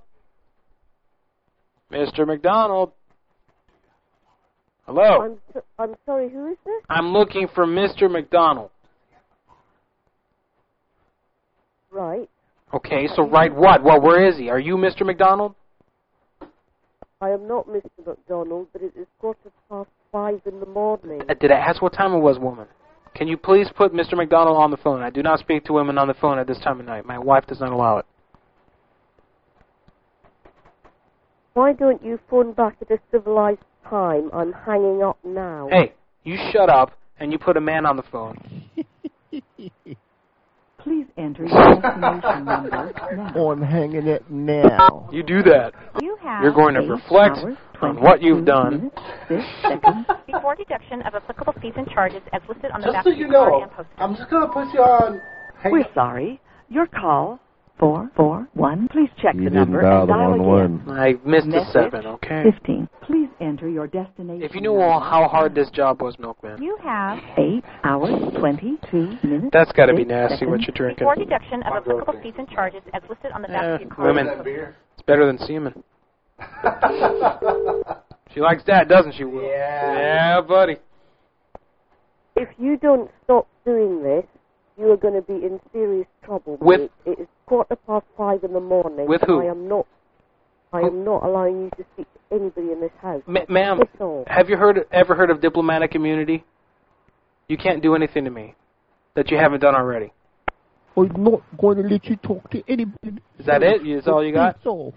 Mister McDonald? Hello? I'm, so, I'm sorry, who is this? I'm looking for Mister McDonald. Right. Okay, so right what? Well, where is he? Are you Mister McDonald? I am not Mister McDonald, but it is quarter past five in the morning. Uh, Did I ask what time it was, woman? Can you please put Mister McDonald on the phone? I do not speak to women on the phone at this time of night. My wife does not allow it. Why don't you phone back at a civilized time? I'm hanging up now. Hey, you shut up and you put a man on the phone. Please enter your destination number now. I'm hanging it now. You do that. You have You're going to reflect on what you've done. Before deduction of applicable fees and charges as listed on the Just back so of you your card know, and postage. I'm just going to put you on. Hang We're sorry. Your call, four four one. Please check You the didn't number dial and the dial wrong again. one. I missed the Message seven, okay? fifteen. Please enter your destination. If you knew all how hard this job was, Milkman. You have Eight hours, twenty-two minutes. That's got to be six nasty seconds. what you're drinking. before deduction of applicable fees and charges as listed on the back Eh, of your card. women, it's better than semen. She likes that, doesn't she, Will? Yeah. Yeah, buddy. If you don't stop doing this, you are going to be in serious trouble. With- mate. It is quarter past five in the morning. With and who? I am not I am not allowing you to speak to anybody in this house. Ma- ma'am, Piss off. have you heard ever heard of diplomatic immunity? You can't do anything to me that you haven't done already. I'm not going to let you talk to anybody. Is that it? Is all you got? Piss off.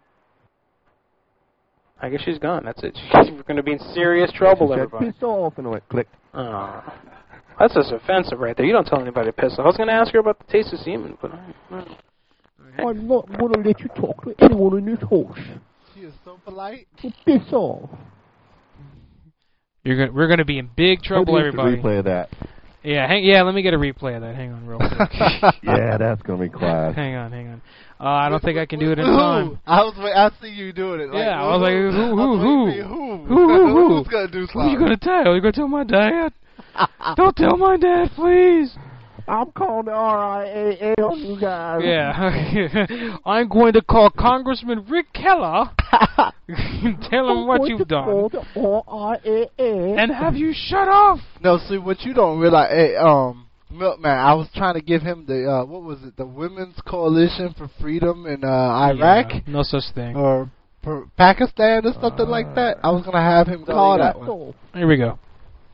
I guess she's gone. That's it. We're going to be in serious trouble, She said, everybody. piss off, and I went click. Oh, that's just offensive right there. You don't tell anybody to piss off. I was going to ask her about the taste of semen, but I, I, I'm not going to let you talk to anyone in this house. She is so polite. So piss off. You're gonna, we're going to be in big trouble, Maybe you should everybody. replay of that. Yeah, hang, yeah. Let me get a replay of that. Hang on, real quick. Yeah, that's going to be class. Hang on, hang on. Uh, I don't think I can do it in time. I was wait, I see you doing it. Like, Yeah, I was like, who, who, who, who, who, who, who? Who's gonna do Who are you something? gonna tell? You gonna tell my dad? Don't tell my dad, please. I'm calling the R I A A on you guys. Yeah, I'm going to call Congressman Rick Keller. Tell him what you've done, R I A A. and have you shut off. No, see what you don't realize. Hey, um, Milkman, I was trying to give him the uh, what was it? The Women's Coalition for Freedom in uh, Iraq Yeah, no such thing. or per- Pakistan or something like that. I was gonna have him call that one. Here we go.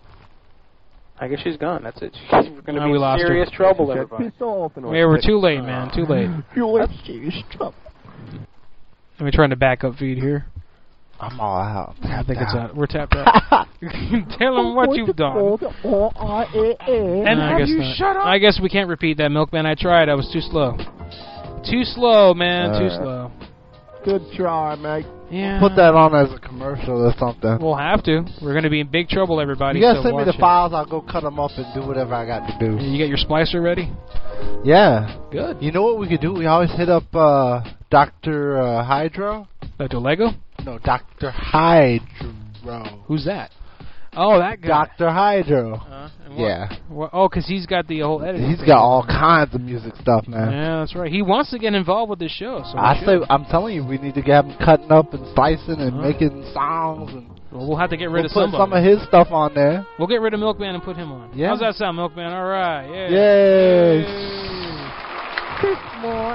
I guess she's gone. That's it. We're going to No, be we in lost her. serious trouble, She said, everybody. piss off, and I Yeah, went we're click. too late, man. Too late. You're in serious trouble. Let me try the backup feed here. I'm all out. I think it's out. We're tapped out. Tell him what you've done. R I A A. And have I guess you not. shut up? I guess we can't repeat that, Milkman. I tried. I was too slow. Too slow, man. Too Uh, slow. Good try, mate. Yeah. Put that on as a commercial or something. We'll have to. We're going to be in big trouble, everybody. You guys so send me the watch it. files. I'll go cut them up and do whatever I got to do. You got your splicer ready? Yeah. Good. You know what we could do? We always hit up uh, Doctor Uh, Hydro. Doctor Lego? No, Doctor Hydro. Who's that? Oh, that guy. Doctor Hydro. Uh, and what- Yeah. what- oh, because he's got the whole editing. He's thing. got all kinds of music stuff, man. Yeah, that's right. He wants to get involved with this show. So we I should. say, I'm telling you, we need to get him cutting up and slicing and Uh-huh. making songs, and Well, we'll have to get rid we'll of put somebody. some of his stuff on there. We'll get rid of Milkman and put him on. Yeah. How's that sound, Milkman? All right. Yeah. Yay! Kiss my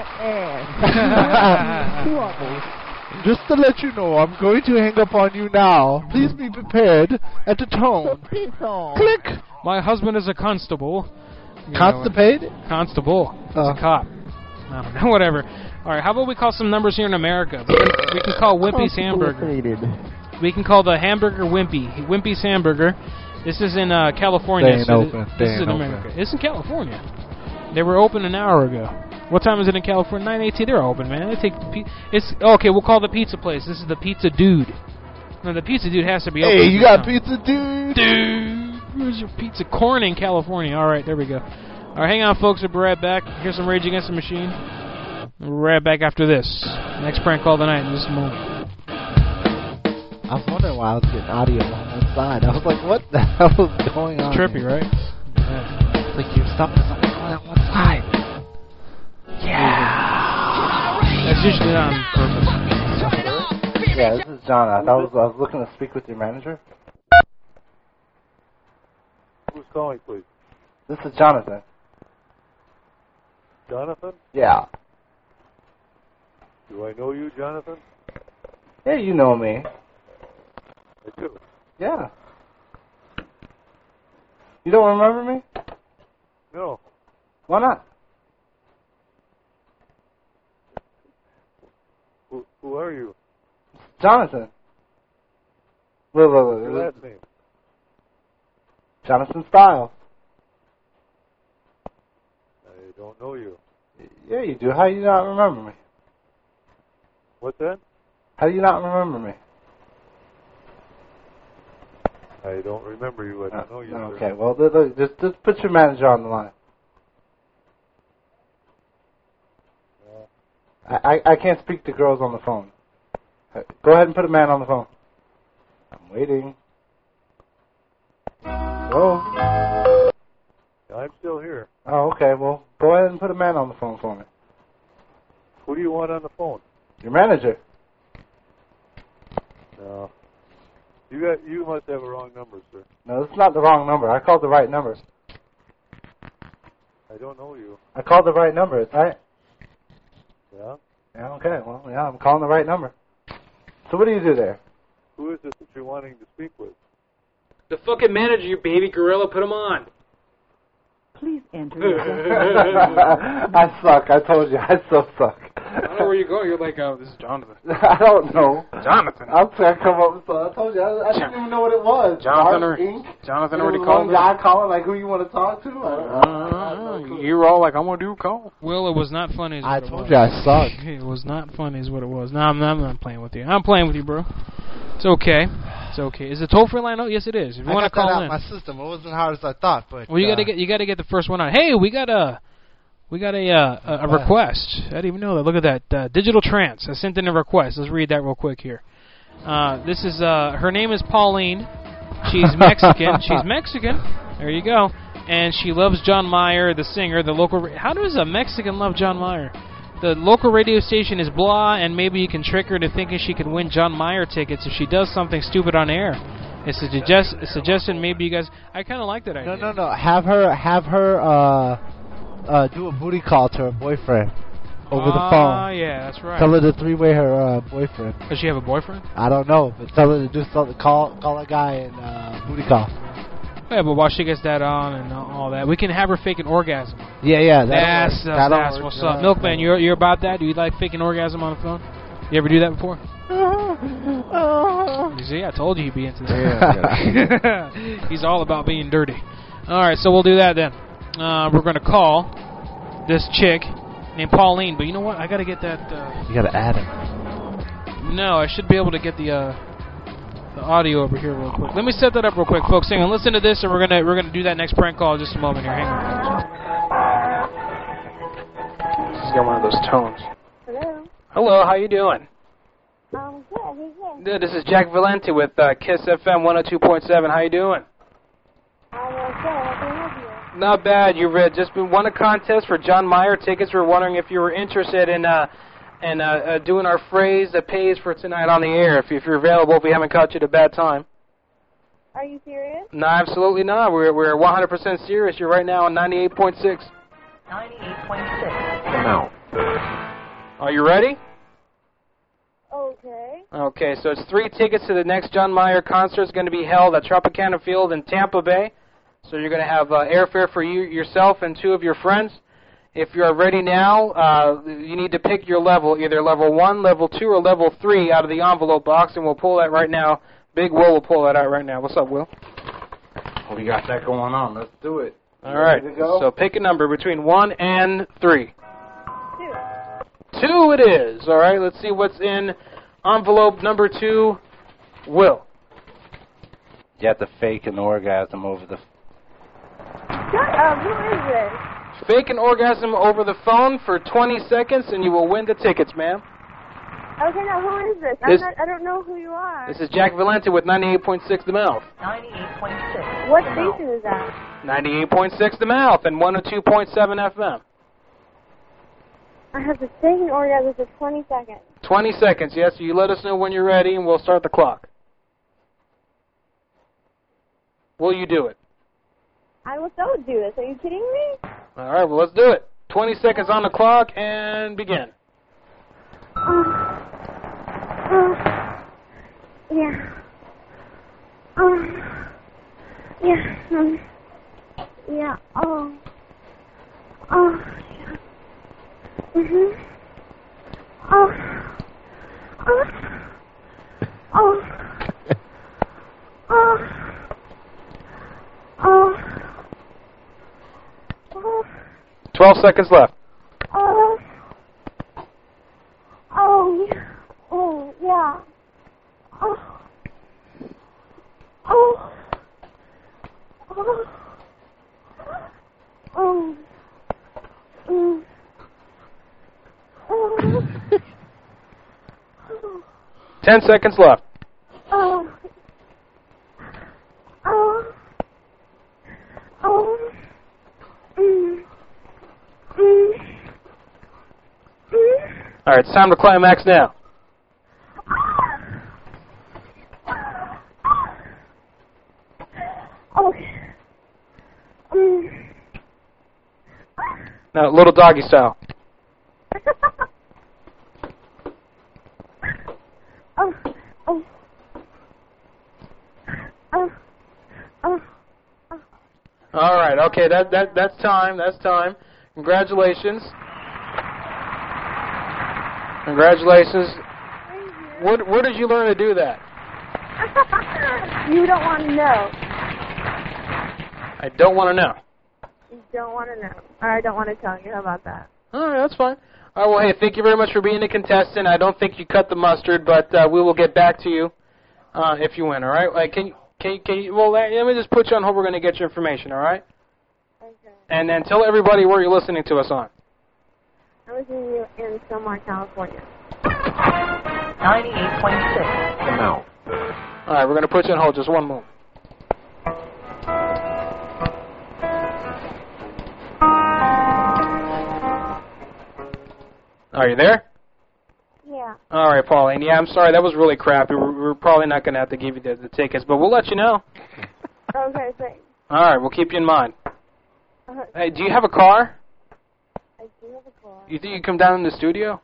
ass. Trouble. Just to let you know, I'm going to hang up on you now. Please be prepared at the tone. Piss off. Click. My husband is a constable. You know, Constipated? Constable. He's Uh. a cop. I don't know, whatever. All right, how about we call some numbers here in America? We can, we can call Wimpy's Hamburger. Constipated. We can call the hamburger Wimpy. Wimpy's Hamburger. This is in uh, California. They ain't so open. This They is ain't in open. America. It's in California. They were open an hour ago. What time is it in California? nine eighteen. They're open, man. They take the pe- it's okay. We'll call the pizza place. This is the Pizza Dude. No, the Pizza Dude has to be open. Hey, you now. got pizza, dude? Dude, where's your pizza? Corn in California. All right, there we go. All right, hang on, folks. We'll be right back. Here's some Rage Against the Machine. We'll be right back after this. Next prank call of the night in just a moment. I was wondering why I was getting audio on one side. I was like, what the hell is going on? Trippy, here? right? It's like your stuff is only going on one side. Yeah. That's usually on purpose. Yeah, this is John. I was, I was looking to speak with your manager. Who's calling, please? This is Jonathan. Jonathan? Yeah. Do I know you, Jonathan? Yeah, you know me. I do. Yeah. You don't remember me? No. Why not? Who, who are you? Jonathan. Look, look, look, Your look. last name? Jonathan Styles. I don't know you. Yeah, you do. How do you not remember me? What's that? How do you not remember me? I don't remember you. I don't know you. No, sir. okay, well, look, look, just, just put your manager on the line. I, I, I can't speak to girls on the phone. Uh, Go ahead and put a man on the phone. I'm waiting. Hello? I'm still here. Oh, okay, well, go ahead and put a man on the phone for me. Who do you want on the phone? Your manager. No. You got. You must have a wrong number, sir. No, this is not the wrong number. I called the right number. I don't know you. I called the right number, right? Yeah. Yeah, okay, well, yeah, I'm calling the right number. So what do you do there? Who is this that you're wanting to speak with? The fucking manager, you baby gorilla. Put him on. Please enter your I suck. I told you. I so suck. I don't know where you're going. You're like, oh, this is Jonathan. I don't know. Jonathan. I'm trying to come up with something. I told you. I, I didn't even know what it was. Jonathan Dark or ink? Jonathan There already was called one guy calling, like, who you want to talk to? I, Uh, you were all like, I'm gonna do a call. Well, it was not funny. Is I what it told was. you I suck. It was not funny, is what it was. No, I'm not, I'm not playing with you. I'm playing with you, bro. It's okay. It's okay. Is the toll free line? Oh, yes, it is. If you I want to got that call out in, my system. It wasn't hard as I thought, but well, you uh, gotta get you gotta get the first one on. Hey, we got a we got a uh, a, a request. I didn't even know that. Look at that uh, digital trance. I sent in a request. Let's read that real quick here. Uh, this is uh, her name is Pauline. She's Mexican. She's Mexican. There you go. And she loves John Mayer, the singer, the local. Ra- How does a Mexican love John Mayer? The local radio station is blah, and maybe you can trick her to thinking she can win John Mayer tickets if she does something stupid on air. It's a, suggest- a suggestion. Maybe you guys. I kind of like that idea. No, no, no. Have her, have her, uh, uh, do a booty call to her boyfriend over the Ah, phone. yeah, that's right. Tell her to three-way her uh, boyfriend. Does she have a boyfriend? I don't know, but tell her to do something. Call, call a guy and uh, booty call. Yeah, but while she gets that on and all that, we can have her fake an orgasm. Yeah, yeah. That's, Work. that's, That'll that's work. what's Yeah, up. Milkman, you're, you're about that? Do you like faking orgasm on the phone? You ever do that before? You see, I told you he'd be into that. Yeah, He's all about being dirty. All right, so we'll do that then. Uh, we're going to call this chick named Pauline, but you know what? I got to get that. Uh, You gotta add him. no, I should be able to get the uh, the audio over here real quick. Let me set that up real quick, folks. Hang on, listen to this, and we're gonna we're gonna do that next prank call in just a moment here. Hang on. She's got one of those tones. Hello. Hello, how you doing? Um, good. Who's this? Good. This is Jack Valenti with uh, Kiss F M one oh two point seven. How you doing? I'm okay. How can I help you? Not bad. You've uh, just been won a contest for John Mayer tickets. We're wondering if you were interested in uh, in uh, uh, doing our phrase that pays for tonight on the air. If, if you're available, if we haven't caught you at a bad time. Are you serious? No, absolutely not. We're we're one hundred percent serious. You're right now on ninety-eight point six. ninety-eight point six. No. Are you ready? Okay. Okay, so it's three tickets to the next John Mayer concert. It's going to be held at Tropicana Field in Tampa Bay. So you're going to have uh, airfare for you yourself and two of your friends. If you're ready now, uh, you need to pick your level, either level one, level two, or level three out of the envelope box, and we'll pull that right now. Big Will will pull that out right now. What's up, Will? We got that going on. Let's do it. All right. Ready to go? So pick a number between one and three. Two. Two it is. All right. Let's see what's in envelope number two. Will. You have to fake an orgasm over the... Shut up. Who is this? Fake an orgasm over the phone for twenty seconds, and you will win the tickets, ma'am. Okay, now who is this? This- I'm not, I don't know who you are. This is Jack Valenti with ninety-eight point six The Mouth. ninety-eight point six. What station is that? ninety-eight point six The Mouth and one oh two point seven F M. I have to take an orgasm for twenty seconds. twenty seconds, yes. So you let us know when you're ready, and we'll start the clock. Will you do it? I will so do this. Are you kidding me? All right, well, let's do it. twenty seconds on the clock, and begin. Uh, uh, yeah. Um, yeah. Um, yeah. Oh. Oh. Yeah. Mhm. Oh. Oh. Oh. Oh. Oh. Oh. twelve seconds left. Oh. Oh, yeah. Oh, yeah. Oh. Oh. Oh. Oh. Mm. Oh. Ten seconds left. Oh. Oh. Oh. Mm. Mm. Mm. All right, it's time to climax now. Okay. Mm. Now, little doggy style. Oh. All right. Okay. That that that's time. That's time. Congratulations. Congratulations. Where, where did you learn to do that? You don't want to know. I don't want to know. You don't want to know. Or I don't want to tell you. How about that? All right, that's fine. All right, well, hey, thank you very much for being a contestant. I don't think you cut the mustard, but uh, we will get back to you uh, if you win, all right? Like, can you, can you, can you, well, let me just put you on hold. We're going to get your information, all right? Okay. And then tell everybody where you're listening to us on. I'm listening to you in Somewhere, California. ninety-eight point six. No. All right, we're going to put you on hold just one moment. Are you there? Yeah. All right, Pauline. Yeah, I'm sorry. That was really crappy. We're, we're probably not going to have to give you the, the tickets, but we'll let you know. Okay, thanks. All right, we'll keep you in mind. Uh, Hey, do you have a car? I do have a car. You think you can come down in the studio?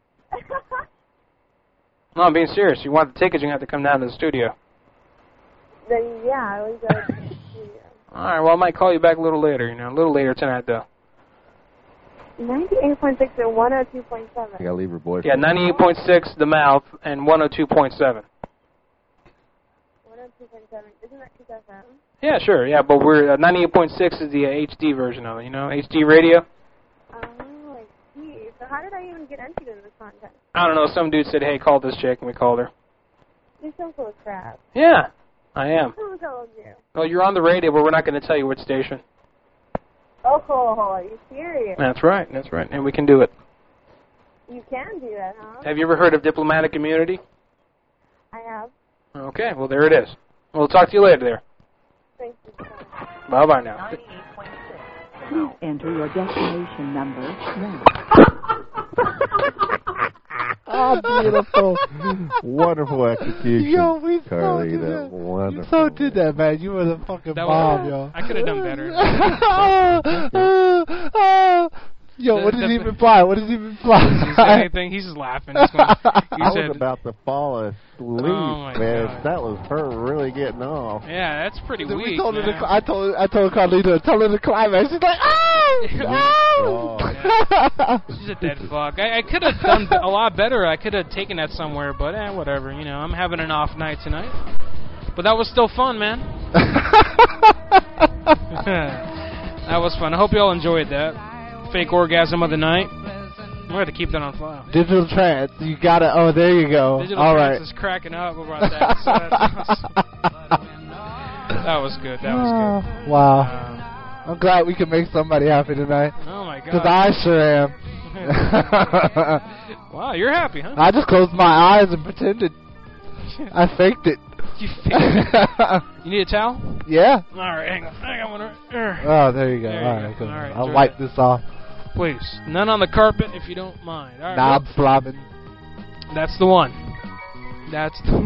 No, I'm being serious. You want the tickets, you're going to have to come down to the studio. Then, yeah, I would go to the studio. All right, well, I might call you back a little later, you know, a little later tonight, though. ninety-eight point six and one oh two point seven. You gotta leave her boyfriend. Yeah, ninety-eight point six, the mouth, and one oh two point seven. one oh two point seven. Isn't that Kiss F M? Yeah, sure, yeah, but we're, uh, ninety-eight point six is the uh, H D version of it, you know, H D radio. Oh, I see. So how did I even get entered in this contest? I don't know, some dude said, hey, call this chick, and we called her. You're so full of crap. Yeah, I am. Who told you? Oh, you're on the radio, but we're not going to tell you which station. Oh, are you serious? That's right, that's right, and we can do it. You can do that, huh? Have you ever heard of diplomatic immunity? I have. Okay, well, there it is. We'll talk to you later there. Thank you so much. Bye-bye now. Please enter your destination number now. Oh, beautiful. Wonderful execution. Yo, we so Carly, did that that. wonderful. You so did that, man. You were the fucking That bomb, was, yo. I could have done better. Yo, The- what did the- he reply? What did he reply? Does he say anything? He's just laughing. He's going, he I said, was about to fall asleep, Oh, my man. God. That was her really getting off. yeah, that's pretty Then weak, we told her man. to, I told I told Carlita, tell her the climax. She's like, oh, oh. Yeah. She's a dead fuck. I, I could have done a lot better. I could have taken that somewhere, but eh, whatever. You know, I'm having an off night tonight. But that was still fun, man. That was fun. I hope you all enjoyed that. Fake orgasm of the night. We're going to keep that on file. Digital trance. You gotta. Oh, there you go. Digital All trance right. is cracking up about that. So that's awesome. That was good. That was good. Oh, wow. I'm glad we can make somebody happy tonight. Oh, my God. Because I sure am. Wow, you're happy, huh? I just closed my eyes and pretended. I faked it. You faked it? You need a towel? Yeah. All right, hang on. Hang on. One right. Oh, there you go. There you All go. right, good. All right, I'll enjoy wipe that. this off. Please. None on the carpet if you don't mind. All right. Knob slobbing. That's the one. That's the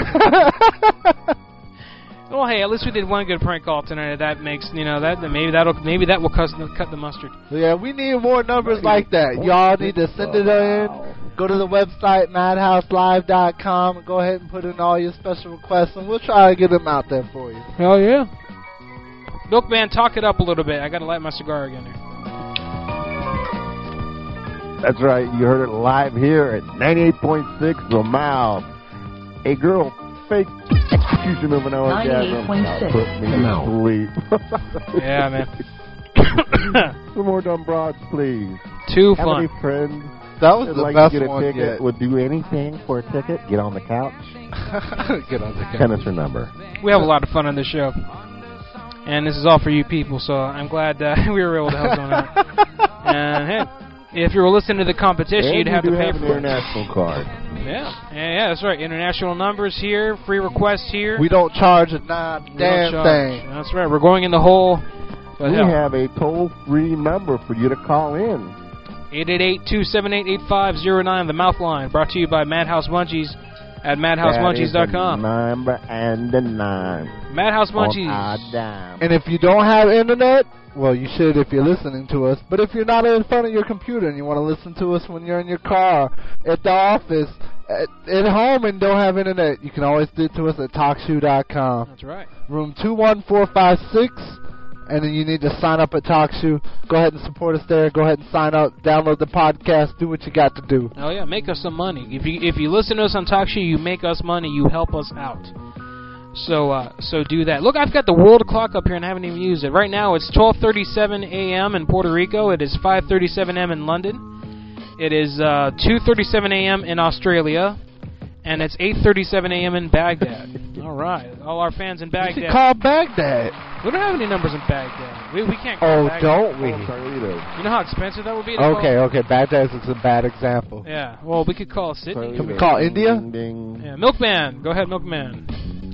Well, hey, at least we did one good prank call tonight. That makes, you know, that maybe that'll maybe that will cut the, cut the mustard. Yeah, we need more numbers like that. Y'all need to send it in. Go to the website, madhouse live dot com, and go ahead and put in all your special requests, and we'll try to get them out there for you. Hell yeah. Milkman, talk it up a little bit. I got to light my cigar again here. That's right. You heard it live here at ninety-eight point six The Mouth. A girl fake execution of an orgasm. ninety-eight point six Put me The to Mouth. sleep. Yeah, man. Some more dumb broads, please. Too Have fun. any friends That was that'd the like best to get a one ticket? yet. Would do anything for a ticket? Get on the couch. Get on the Send us your number. We have a lot of fun on this show. And this is all for you people, so I'm glad uh, we were able to help on that. And hey, if you were listening to the competition, And you'd you have do to pay have an for it. international card. Yeah, yeah, yeah, that's right. International numbers here, free requests here. We don't charge a non We don't damn charge. thing. That's right. We're going in the hole. But We hell, have a toll-free number for you to call in. eight eight eight, two seven eight, eight five zero nine, the Mouth Line, brought to you by Madhouse Munchies at madhouse munchies dot com. That is the number and the nine. Madhouse On Munchies. our dime. And if you don't have internet, well, you should if you're listening to us. But if you're not in front of your computer and you want to listen to us when you're in your car, at the office, at, at home and don't have internet, you can always do it to us at talk shoe dot com. That's right. Room two one four five six, and then you need to sign up at TalkShoe. Go ahead and support us there. Go ahead and sign up. Download the podcast. Do what you got to do. Oh yeah, make us some money. If you if you listen to us on TalkShoe, you make us money. You help us out. So uh, so do that. Look, I've got the world clock up here and I haven't even used it. Right now it's twelve thirty-seven a.m. in Puerto Rico. It is five thirty-seven a.m. in London. It is uh, two thirty-seven a.m. in Australia. And it's eight thirty-seven a.m. in Baghdad. All right. All our fans in Baghdad. You should call Baghdad. We don't have any numbers in Baghdad. We, we can't call Oh, Baghdad. don't we? You know how expensive that would be to Okay, call? okay. Baghdad is a bad example. Yeah. Well, we could call Sydney. Can we call India? Yeah. Milkman. Go ahead, Milkman.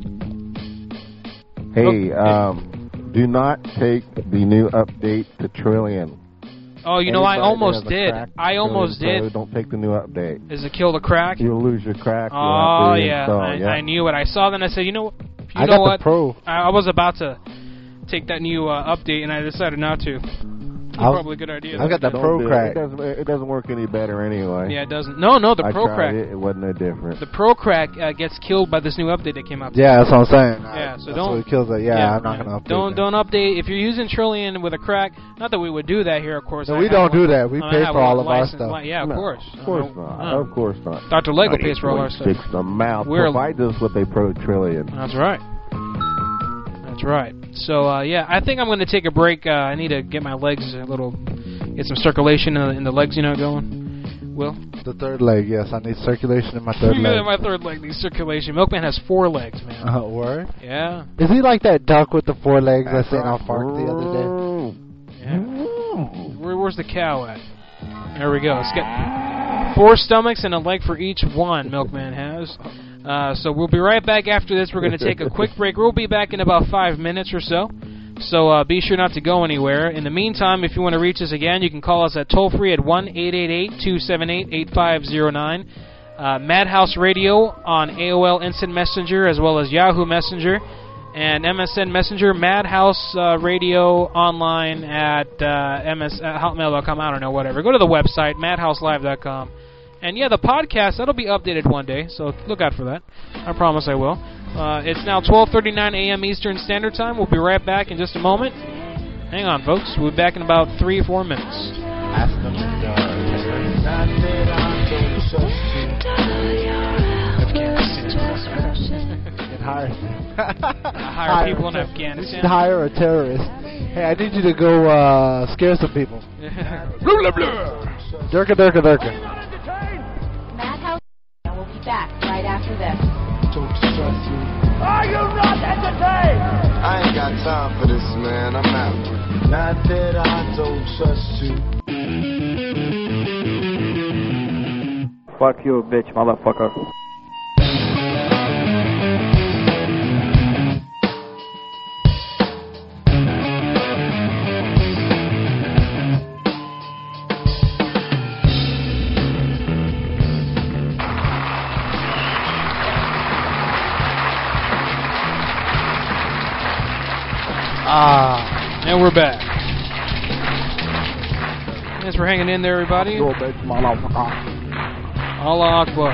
Hey, um, do not take the new update to Trillion. Oh, you know, I Anybody almost that has a did. cracked I almost Trillion did. Pro, Don't take the new update. Is it kill the crack? You'll lose your crack. You'll Oh, have to yeah. reinstall, I, yeah. I knew it. I saw that and I said, you know, you I know got what? the Pro. I, I was about to take that new uh, update and I decided not to. I'll- Probably a good idea. I've got that Don't Pro do it. crack. It doesn't, it doesn't work any better anyway. Yeah, it doesn't. No, no, the I Pro tried crack. It, it wasn't no different. The Pro crack uh, gets killed by this new update that came out. Yeah, that's what I'm saying. Yeah, so That's don't. what kills it. Yeah, I'm not yeah. going to update Don't that. don't update if you're using Trillion with a crack. Not that we would do that here, of course. No, I we have don't one- do that. We I pay have for all one of our license- stuff. li- Yeah, of No, course. Of course Uh, not. uh, Of course not. Doctor Lego pays for all our stuff. Six the mouth. We're- Provide us with a Pro Trillion. That's right. That's right. So uh, yeah, I think I'm going to take a break. Uh, I need to get my legs a little, get some circulation in the, in the legs, you know, going. Will? The third leg, yes. I need circulation in my third leg. My third leg needs circulation. Milkman has four legs, man. Uh, word? Yeah. Is he like that duck with the four legs I seen on Park the other day? Yeah. Where, where's the cow at? There we go. It's got four stomachs and a leg for each one, Milkman has. Uh, so we'll be right back after this. We're going to take a quick break. We'll be back in about five minutes or so. So uh, be sure not to go anywhere. In the meantime, if you want to reach us again, you can call us at toll-free at one eight eight eight, two seven eight, eight five zero nine. Uh, Madhouse Radio on A O L Instant Messenger as well as Yahoo Messenger. And M S N Messenger, Madhouse uh, Radio online at, uh, M S, at hotmail dot com. I don't know, whatever. Go to the website, madhouse live dot com. And yeah, the podcast, that'll be updated one day, so look out for that. I promise I will. Uh, it's now twelve thirty-nine a.m. Eastern Standard Time. We'll be right back in just a moment. Hang on, folks. We'll be back in about three or four minutes. Hire. hire people in Afghanistan. You should hire a terrorist. Hey, I need you to go uh, scare some people. Blah, blah, blah. Durka, durka, durka. Madhouse will be back right after this. Are you not entertained? I ain't got time for this, man. I'm out. Not that I don't trust you. Fuck you, bitch, motherfucker. Ah, and we're back. Thanks for hanging in there, everybody. Allah Akbar.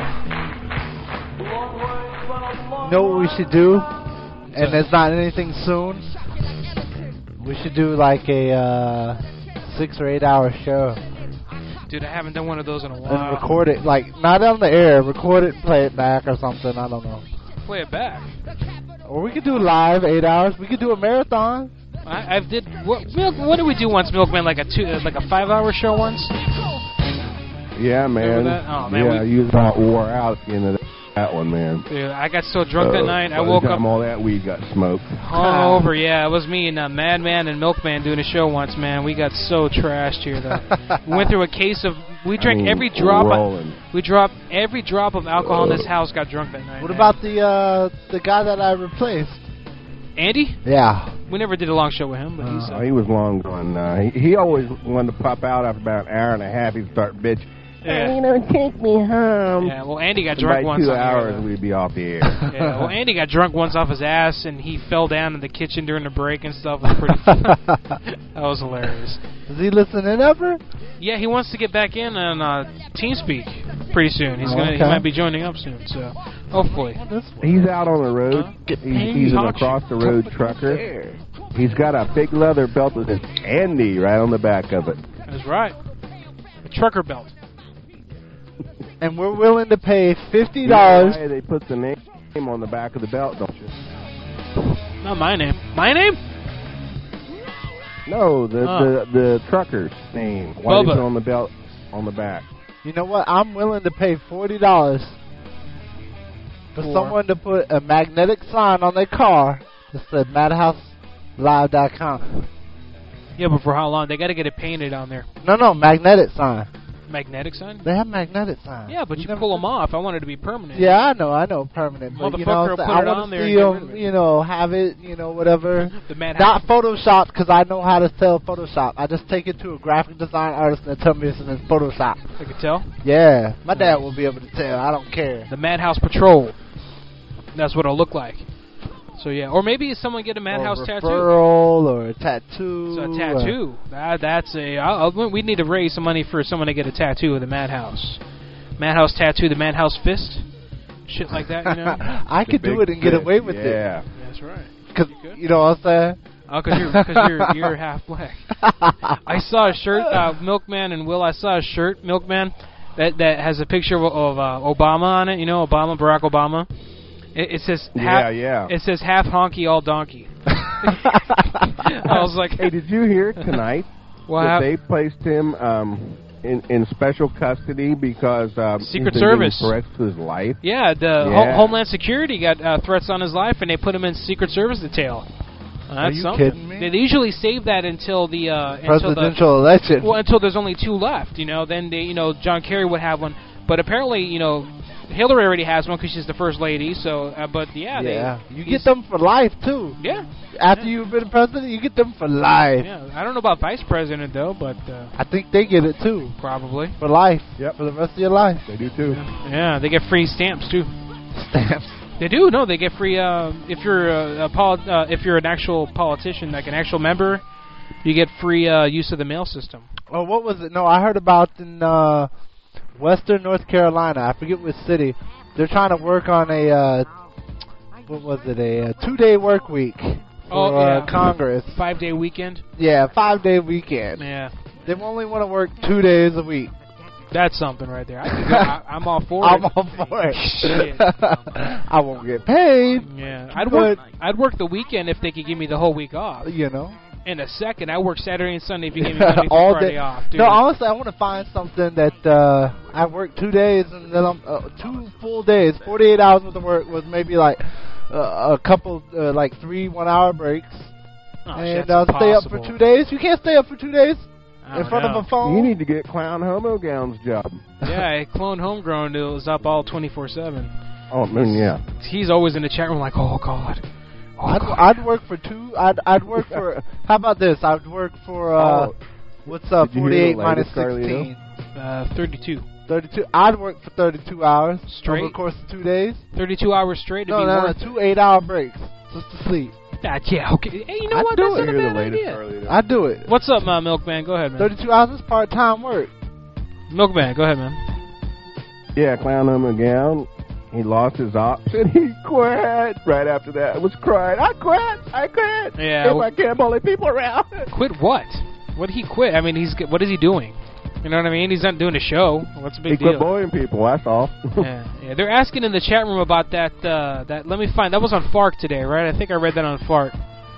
You know what we should do? And it's not anything soon. We should do like a uh, six or eight hour show. Dude, I haven't done one of those in a And while. record it, like, not on the air, record it and play it back or something, I don't know. Play it back. Or we could do live, eight hours. We could do a marathon. I, I did. What, Milk, what did we do once, Milkman? Like a two, uh, like a five-hour show once. Yeah, man. that? Oh, man, yeah, we- you about wore out at the end of that one, man. Dude, I got so drunk Uh, that night. I by the woke up time all that weed got smoked. hungover. Yeah, it was me and uh, Madman and Milkman doing a show once. Man, we got so trashed here. Though. We went through a case of. We drank I mean, every drop. rolling. Of, we dropped every drop of alcohol in this house. Got drunk that night. What man. about the uh, the guy that I replaced? Andy? Yeah. We never did a long show with him, but he's. Oh, Uh, he was long gone. Uh, he, he always wanted to pop out after about an hour and a half. He'd start bitch. Yeah. You know, take me home. Yeah, well, Andy got In drunk about once. two on the air, hours, though. we'd be off the air. Yeah, well, Andy got drunk once off his ass, and he fell down in the kitchen during the break and stuff. It was pretty fun. That was hilarious. Is he listening ever? Yeah, he wants to get back in on uh, TeamSpeak pretty soon. He's Oh, gonna, he okay. might be joining up soon. So hopefully. He's out on the road. He's, he's an Talk across the road shit. trucker. He's got a big leather belt with his Andy right on the back of it. That's right. A trucker belt. And we're willing to pay fifty You dollars. know why they put the name on the back of the belt, don't you? Not my name. My name? No, the Oh. the, the trucker's name. Why is Bubba. it on the belt on the back? You know what? I'm willing to pay forty dollars for For? someone to put a magnetic sign on their car that said madhouse live dot com. Yeah, but for how long? They got to get it painted on there. No, no, magnetic sign. Magnetic sign? They have magnetic signs. Yeah, but you, pull them off. I want it to be permanent. Yeah, I know, I know, permanent. But, you know, Motherfucker will what I'm put saying? it I on want there to and see get rid them, of it. you know, have it, you know, whatever. The Madhouse. Not Photoshopped, because I know how to sell Photoshop. I just take it to a graphic design artist and they tell me it's in Photoshop. I can tell. Yeah, my dad will be able to tell. I don't care. The Madhouse Patrol. That's what it'll look like. So yeah, or maybe someone get a Madhouse or tattoo. referral or a tattoo. So a tattoo. That, that's a. I'll, I'll, we need to raise some money for someone to get a tattoo of the Madhouse. Madhouse tattoo, the Madhouse fist, shit like that. You know. I could do it and get away with it. Yeah. That's right. Because you know what I'm saying. Oh, because you're, cause you're, you're half black. I saw a shirt, uh, Milkman and Will, I saw a shirt, Milkman, that, that has a picture of, of uh, Obama on it, you know, Obama, Barack Obama. It, it says half, Yeah, yeah. It says half honky, all donkey. I was like, Hey, did you hear tonight What that hap- they placed him um, in, in special custody because um, Secret he's been getting Service. threats to his life? Yeah, the Yeah. Ho- Homeland Security got uh, threats on his life, and they put him in Secret Service detail. Uh, Are that's you something. kidding me? They usually save that until the uh, until the, Presidential election. Well, until there's only two left, you know. Then they, you know, John Kerry would have one, but apparently, you know, Hillary already has one because she's the first lady. So, uh, but yeah, Yeah, they, you he's- get them for life too. Yeah. After you've been president, you get them for life. Yeah, I don't know about vice president though, but uh, I think they get it too. Probably for life. Yep. For the rest of your life. They do too. yeah, they get free stamps too. Stamps. They do. No, they get free. Uh, if you're a, a poli- uh, if you're an actual politician, like an actual member, you get free uh, use of the mail system. Oh, what was it? No, I heard about in uh, Western North Carolina. I forget which city. They're trying to work on a uh, what was it? A, a two-day work week for Oh, uh, yeah. Congress. Five day weekend. Yeah, five-day weekend. Yeah, They only want to work two days a week. that's something right there. I could go, I, I'm all for I'm it. all for it. Shit. I won't get paid. Yeah, I'd but, work. I'd work the weekend if they could give me the whole week off. You know. In a second, I work Saturday and Sunday if you give me Monday through All Friday day. off. Dude. No, honestly, I want to find something that uh, I work two days and then I'm uh, two full days, forty-eight hours worth of work with maybe like uh, a couple, uh, like three one-hour breaks, Oh, and shit, uh, that's stay up for impossible. two days. You can't stay up for two days I in don't front know. of a phone. You need to get Clown Homo Gown's job. Yeah, Clone Homegrown is up all twenty-four seven. Oh, I mean, yeah. He's always in the chat room like, oh, God. Oh, I'd, God. I'd work for two. I'd I'd work for. How about this? I'd work for. Uh, Oh, what's up? did you hear the forty-eight minus latest, Carlito? sixteen. Uh, thirty-two. thirty-two. I'd work for thirty-two hours Straight? over the course of two days. thirty-two hours straight to No, be no, no, worth two eight-hour breaks just to sleep. Ah, yeah, okay. Hey, you know I'd what? do That's it. not a Hear bad the latest, idea. Carlito. I'd do it. What's up, my Milkman? Go ahead, man. thirty-two hours is part-time work. Milkman, go ahead, man. Yeah, Clown Homo Gown. He lost his ops and he quit. Right after that, I was crying. I quit. I quit. Yeah, If well- I can't bully people around. Quit what? What did he quit? I mean, he's what is he doing? You know what I mean? He's not doing a show. What's the He big quit deal? bullying people. That's all. yeah, yeah. They're asking in the chat room about that. Uh, that let me find. That was on Fart today, right? I think I read that on Fart.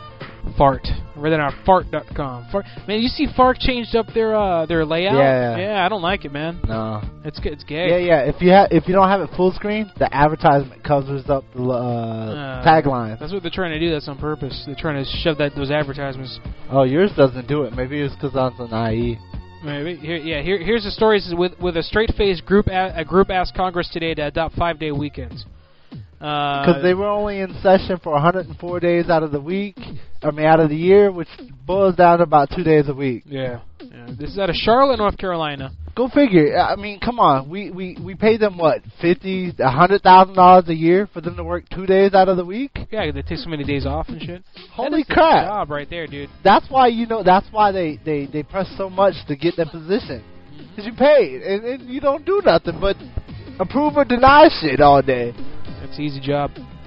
Fart. I read that on Fart dot com. Fart. Man, you see Fart changed up their uh, their layout? Yeah. Yeah, I don't like it, man. No. It's g- it's gay. Yeah, yeah. If you ha- if you don't have it full screen, the advertisement covers up the uh, Uh, tagline. That's what they're trying to do. That's on purpose. They're trying to shove that those advertisements. Oh, yours doesn't do it. Maybe it's because I'm an I E. Maybe here, yeah. Here, here's the story. This is with with a straight face group. A, a group asked Congress today to adopt five day weekends. Because Uh, they were only in session for one hundred four days out of the week. I mean, out of the year, which boils down to about two days a week. yeah, yeah. This is out of Charlotte, North Carolina. Go figure. I mean, come on. We we we pay them what fifty, a hundred thousand dollars a year for them to work two days out of the week. Yeah, they take so many days off and shit. Holy that is crap! The job right there, dude. That's why you know. That's why they they they press so much to get that position. Cause you paid and, and you don't do nothing but approve or deny shit all day. It's an easy job.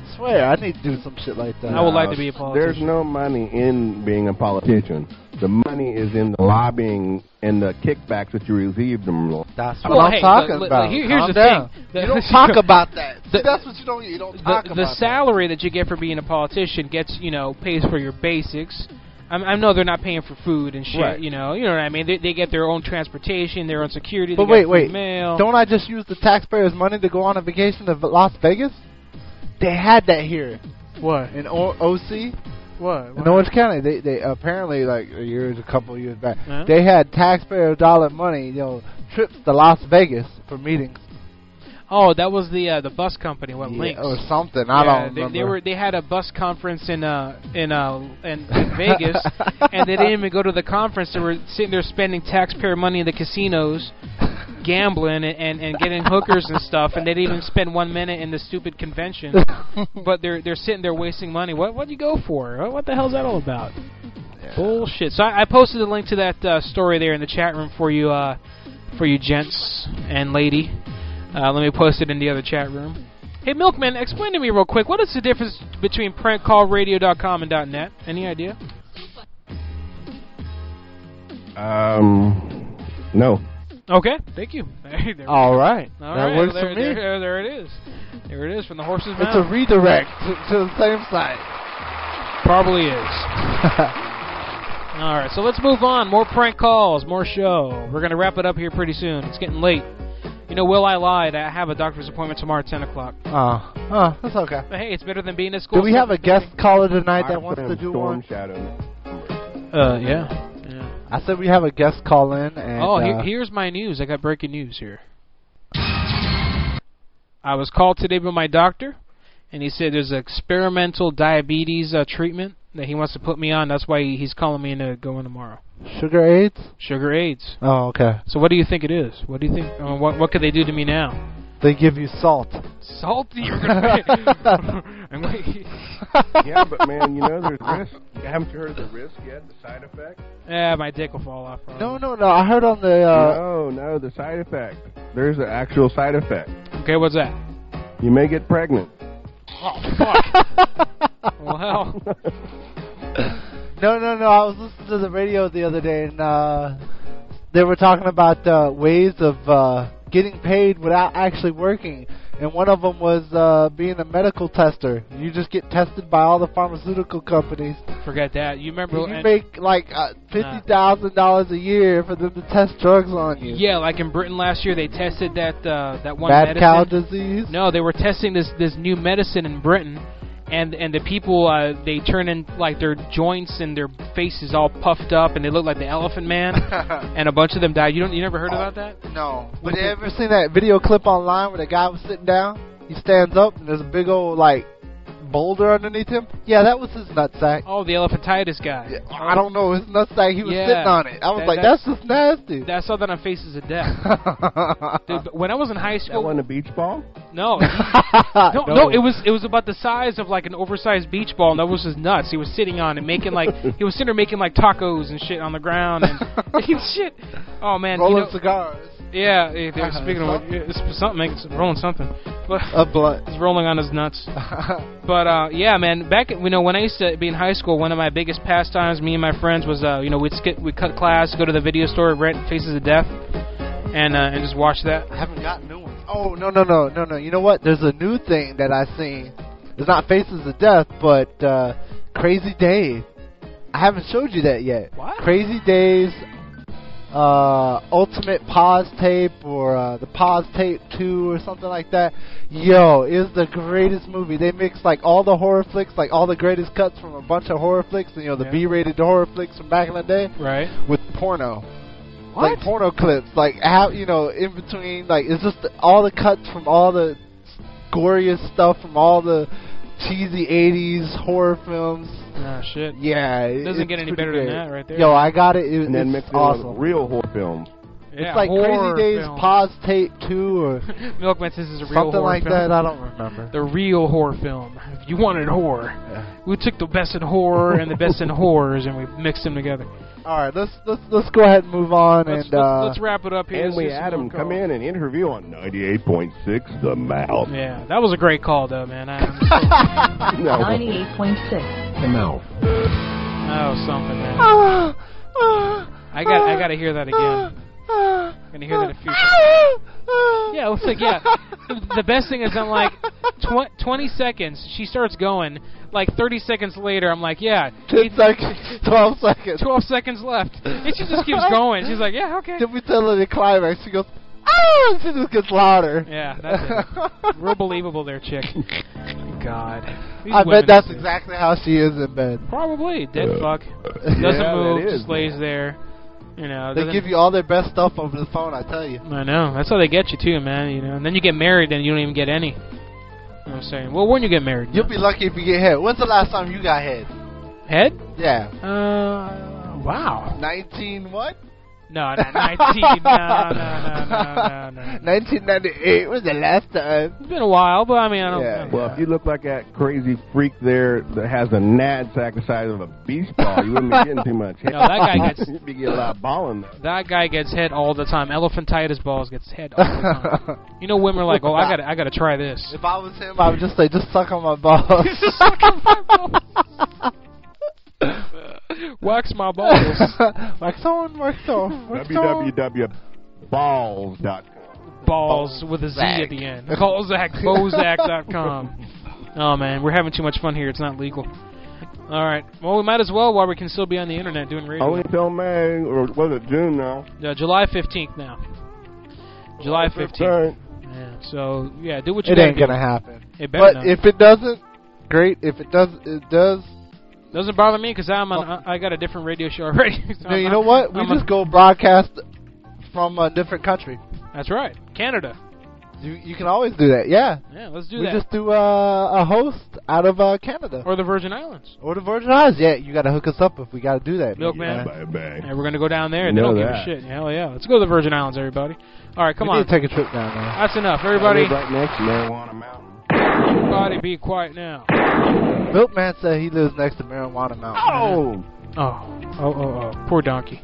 swear, I need to do some shit like that. I would like to be a politician. There's no money in being a politician. The money is in the lobbying and the kickbacks that you receive from them. That's what well, I'm hey, talking look, about. Here, here's Calm the down. thing. You don't talk about that. The, See, that's what you don't. You don't talk the, about. The salary that. that you get for being a politician gets, you know, pays for your basics. I, I know they're not paying for food and shit. Right. You know, you know what I mean. They, they get their own transportation, their own security. But they wait, get wait. Mail. Don't I just use the taxpayers' money to go on a vacation to Las Vegas? They had that here. What? In o- OC? What? In Orange County, they they apparently like a years, a couple of years back, huh? they had taxpayer dollar money, you know, trips to Las Vegas for meetings. Oh, that was the uh, the bus company, what yeah, Lynx or something. I yeah, don't they, remember. They were they had a bus conference in uh in uh in, in Vegas, and they didn't even go to the conference. They were sitting there spending taxpayer money in the casinos, gambling and, and, and getting hookers and stuff, and they didn't even spend one minute in the stupid convention. But they're they're sitting there wasting money. What what do you go for? What, what the hell's that all about? Yeah. Bullshit. So I, I posted a link to that uh, story there in the chat room for you uh for you gents and lady. Uh, let me post it in the other chat room. Hey, Milkman, explain to me real quick, what is the difference between prank call radio dot com and .net? Any idea? Um, no. Okay, thank you. Hey, there All right. All that right. works well, there, for me. There, there it is. There it is from the horse's mouth. It's a redirect to, to the same site. Probably is. All right, so let's move on. More prank calls, more show. We're going to wrap it up here pretty soon. It's getting late. You know, Will, I lied. I have a doctor's appointment tomorrow at ten o'clock. Oh, oh, that's okay. But hey, it's better than being at school. Do we have a guest caller tonight that I wants to do Storm one? Shadow. Uh, yeah. yeah. I said we have a guest call in. And, oh, uh, here, here's my news. I got breaking news here. I was called today by my doctor, and he said there's an experimental diabetes uh, treatment that he wants to put me on. That's why he, he's calling me in to go in tomorrow. Sugar AIDS? Sugar AIDS. Oh, okay. So what do you think it is? What do you think? Uh, what what could they do to me now? They give you salt. Salt? You're gonna Yeah, but man, you know there's risk. Haven't you heard of the risk yet? The side effect? Yeah, my dick will fall off. Probably. No, no, no. I heard on the. Uh, no, no, the side effect. There's an actual side effect. Okay, what's that? You may get pregnant. Oh fuck! Well. No, no, no. I was listening to the radio the other day, and uh, they were talking about uh, ways of uh, getting paid without actually working. And one of them was uh, being a medical tester. You just get tested by all the pharmaceutical companies. Forget that. You remember? You make like uh, fifty thousand dollars a year for them to test drugs on you. Yeah, like in Britain last year, they tested that uh, that one mad medicine. cow disease. No, they were testing this this new medicine in Britain. And and the people, uh, they turn in, like, their joints and their faces all puffed up, and they look like the Elephant Man, and a bunch of them died. You don't you never heard about that? No. But you ever seen that video clip online where the guy was sitting down? He stands up, and there's a big old, like, boulder underneath him? Yeah, that was his nutsack. Oh, the elephantitis guy. Yeah, I don't know. His nutsack, he was yeah, sitting on it. I was that, like, that's, that's just nasty. I saw that on Faces of Death. Dude, when I was in high school... That wasn't a beach ball? No. no, no, no, it was it was about the size of, like, an oversized beach ball, and that was his nuts. He was sitting on it, making, like... he was sitting there making, like, tacos and shit on the ground, and... shit. Oh, man. Rolling you know, cigars. Yeah, they were speaking of it's something, it's rolling something. But a blunt. It's rolling on his nuts. But uh, yeah, man. Back, you know, when I used to be in high school, one of my biggest pastimes, me and my friends, was uh, you know, we'd skip, we'd cut class, go to the video store, rent Faces of Death, and uh, and just watch that. I haven't got new ones. Oh no no no no no! You know what? There's a new thing that I seen. It's not Faces of Death, but uh, Crazy Dave. I haven't showed you that yet. What? Crazy Dave's uh, Ultimate Pause Tape, or uh, the Pause Tape two, or something like that. Yo, it's the greatest movie. They mix like all the horror flicks, like all the greatest cuts from a bunch of horror flicks, and you know the yeah. B-rated horror flicks from back in the day, right? With porno. What? Like porno clips, like how, you know, in between, like it's just the, all the cuts from all the goriest stuff from all the cheesy eighties horror films. Ah, shit. Yeah, it doesn't get any better great. than that, right there. Yo, I got it. it and then it's mixed awesome. in with real horror films. Yeah, it's like horror Crazy Days film. Pause Tape two or Milkman says it's a real something horror like film. that. I don't remember. The real horror film. If you wanted horror, we took the best in horror and the best in horrors and we mixed them together. All right, let's let's let's go ahead and move on Let's, and let's, uh, let's wrap it up here. And we Let's see had some him more come calls. in and interview on ninety-eight point six The Mouth. Yeah, that was a great call, though, man. I, No. ninety-eight point six The Mouth. oh, something, man. I got I got to hear that again. I'm gonna hear that in the future. Yeah, it looks like yeah. The best thing is I'm like tw- twenty seconds. She starts going. Like thirty seconds later, I'm like, yeah. ten seconds, twelve seconds, twelve seconds left, and she just keeps going. She's like, yeah, okay. Then we tell her the climax. She goes, ah! She just gets louder. Yeah, that's it. Real believable there, chick. God. These I women bet that's are- exactly how she is in bed. Probably dead fuck. Doesn't Yeah, move, that is, just lays there. You know, They doesn't- give you all their best stuff over the phone, I tell you. I know. That's how they get you too, man. You know, and then you get married and you don't even get any. You know what I'm saying? Well, when you get married, You'll be lucky if you get head. When's the last time you got head? head? Yeah. Uh, wow. nineteen what? No, not nineteen. no, no, no, no, no, no. nineteen ninety-eight was the last time. It's been a while, but I mean, I don't. Yeah. know. Well, if you look like that crazy freak there that has a nad sack the size of a beach ball, you wouldn't be getting too much head. No, that guy gets- You'd be getting a lot of balling though. That guy gets head all the time. Elephantitis balls gets head all the time. You know, women are like, oh, I gotta, I gotta try this. If I was him, I would just say, just suck on my balls. Wax my balls. wax on, wax on, wax w on. w w dot balls dot com. Balls with a Z at the end. Call Zach, Bozak dot com. Oh, man, we're having too much fun here. It's not legal. All right. Well, we might as well while we can still be on the internet doing radio. Only until May, or was it June now? Uh, July fifteenth now. July fifteenth. Yeah, so, yeah, do what you It gotta ain't do. gonna happen. It better But not. if it doesn't, great. If it does, it does. Doesn't bother me because I'm on, I I got a different radio show already. So No, you I'm- know what? We I'm just on- go broadcast from a different country. That's right. Canada. You you can always do that. Yeah. Yeah, let's do we that. just do uh, a host out of uh, Canada Or the Virgin Islands. or the Virgin Islands. Yeah, you got to hook us up if we got to do that. Milkman. Yeah. Yeah, we're going to go down there and You they know don't give that. a shit. Hell yeah. Let's go to the Virgin Islands, everybody. All right, come we on. need to take a trip down there. That's enough. Everybody, I live right next to Marijuana Mountain. everybody be quiet now. Milkman said he lives next to Marijuana Mountain. Oh! Oh. Oh, oh, oh. Poor donkey.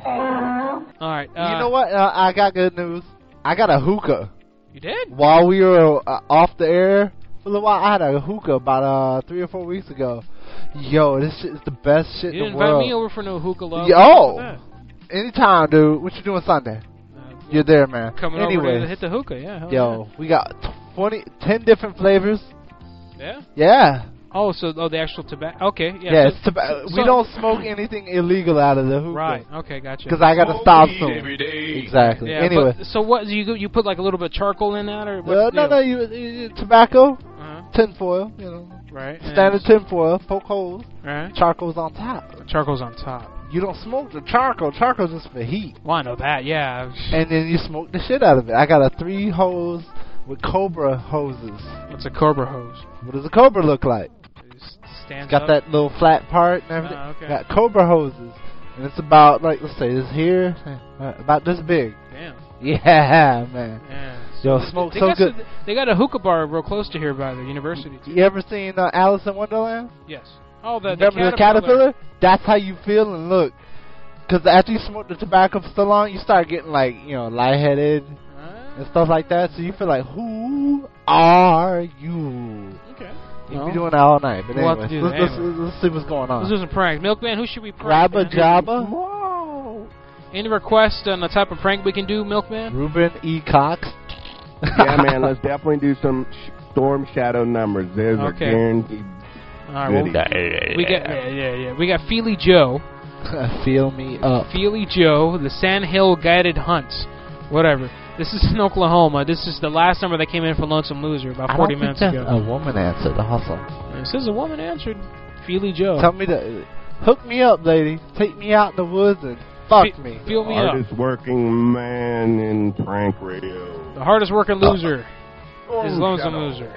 All right. Uh, You know what? Uh, I got good news. I got a hookah. You did? While we were uh, off the air for a little while, I had a hookah about uh, three or four weeks ago. Yo, this shit is the best shit You in didn't the invite world. me over for no hookah love. Yo, What's up with anytime, dude. What you doing Sunday? that? Uh, You're there, man. Coming anyway, over to hit the hookah, yeah. hell yo, we got twenty, ten different flavors. Yeah? Yeah. Oh, so oh, the actual tobacco. Okay, yeah. Yeah, so- it's toba- so- we don't smoke anything illegal out of the hookah. Right. Okay, gotcha. Because I got to stop soon. Exactly. Yeah, anyway. but- so what? You go- you put like a little bit of charcoal in that, or what? Uh, no, no, you, you tobacco, Uh-huh. tinfoil, you know, Right. standard tinfoil, poke holes, Right. charcoal's on top. Charcoal's on top. You don't smoke the charcoal. Charcoal's just for heat. Well, I know that. Yeah. And then you smoke the shit out of it. I got a three hose with Cobra hoses. What's a Cobra hose? What does a Cobra look like? Stands Got up? that little flat part and everything. Oh, okay. Got Cobra hoses. And it's about, like, let's say this here, uh, about this big. Damn. Yeah, man. Yeah. Yo, they- smoke they so got good. some- they got a hookah bar real close to here by the university. Too. You ever seen uh, Alice in Wonderland? Yes. Oh, the, the Remember the caterpillar? That's how you feel and look. Because after you smoke the tobacco for so long, you start getting, like, you know, lightheaded and stuff like that. So you feel like, who are you? Okay. You'll Well, be doing that all night. But we'll have anyway, to do let's, that let's, anyway. let's see what's going on. Let's do some pranks. Milkman, who should we prank? Rabba man? Jabba, Any requests on the type of prank we can do, Milkman? Ruben E. Cox. Yeah, man, let's definitely do some sh- Storm Shadow numbers. There's Okay. a guaranteed. All right, well, goodie. we got yeah, yeah, yeah. We got Feely Joe. Feel me up. Feely Joe, the Sand Hill Guided Hunts, whatever. This is in Oklahoma. This is the last number that came in for Lonesome Loser about I forty don't minutes think ago. that's a woman answered the hustle. It says a woman answered. Feely Joe. Tell me to hook me up, lady. Take me out in the woods and fuck Fe- me. Feel me up. Hardest working man in prank radio. The hardest working loser Storm is Lonesome Shadow. Loser.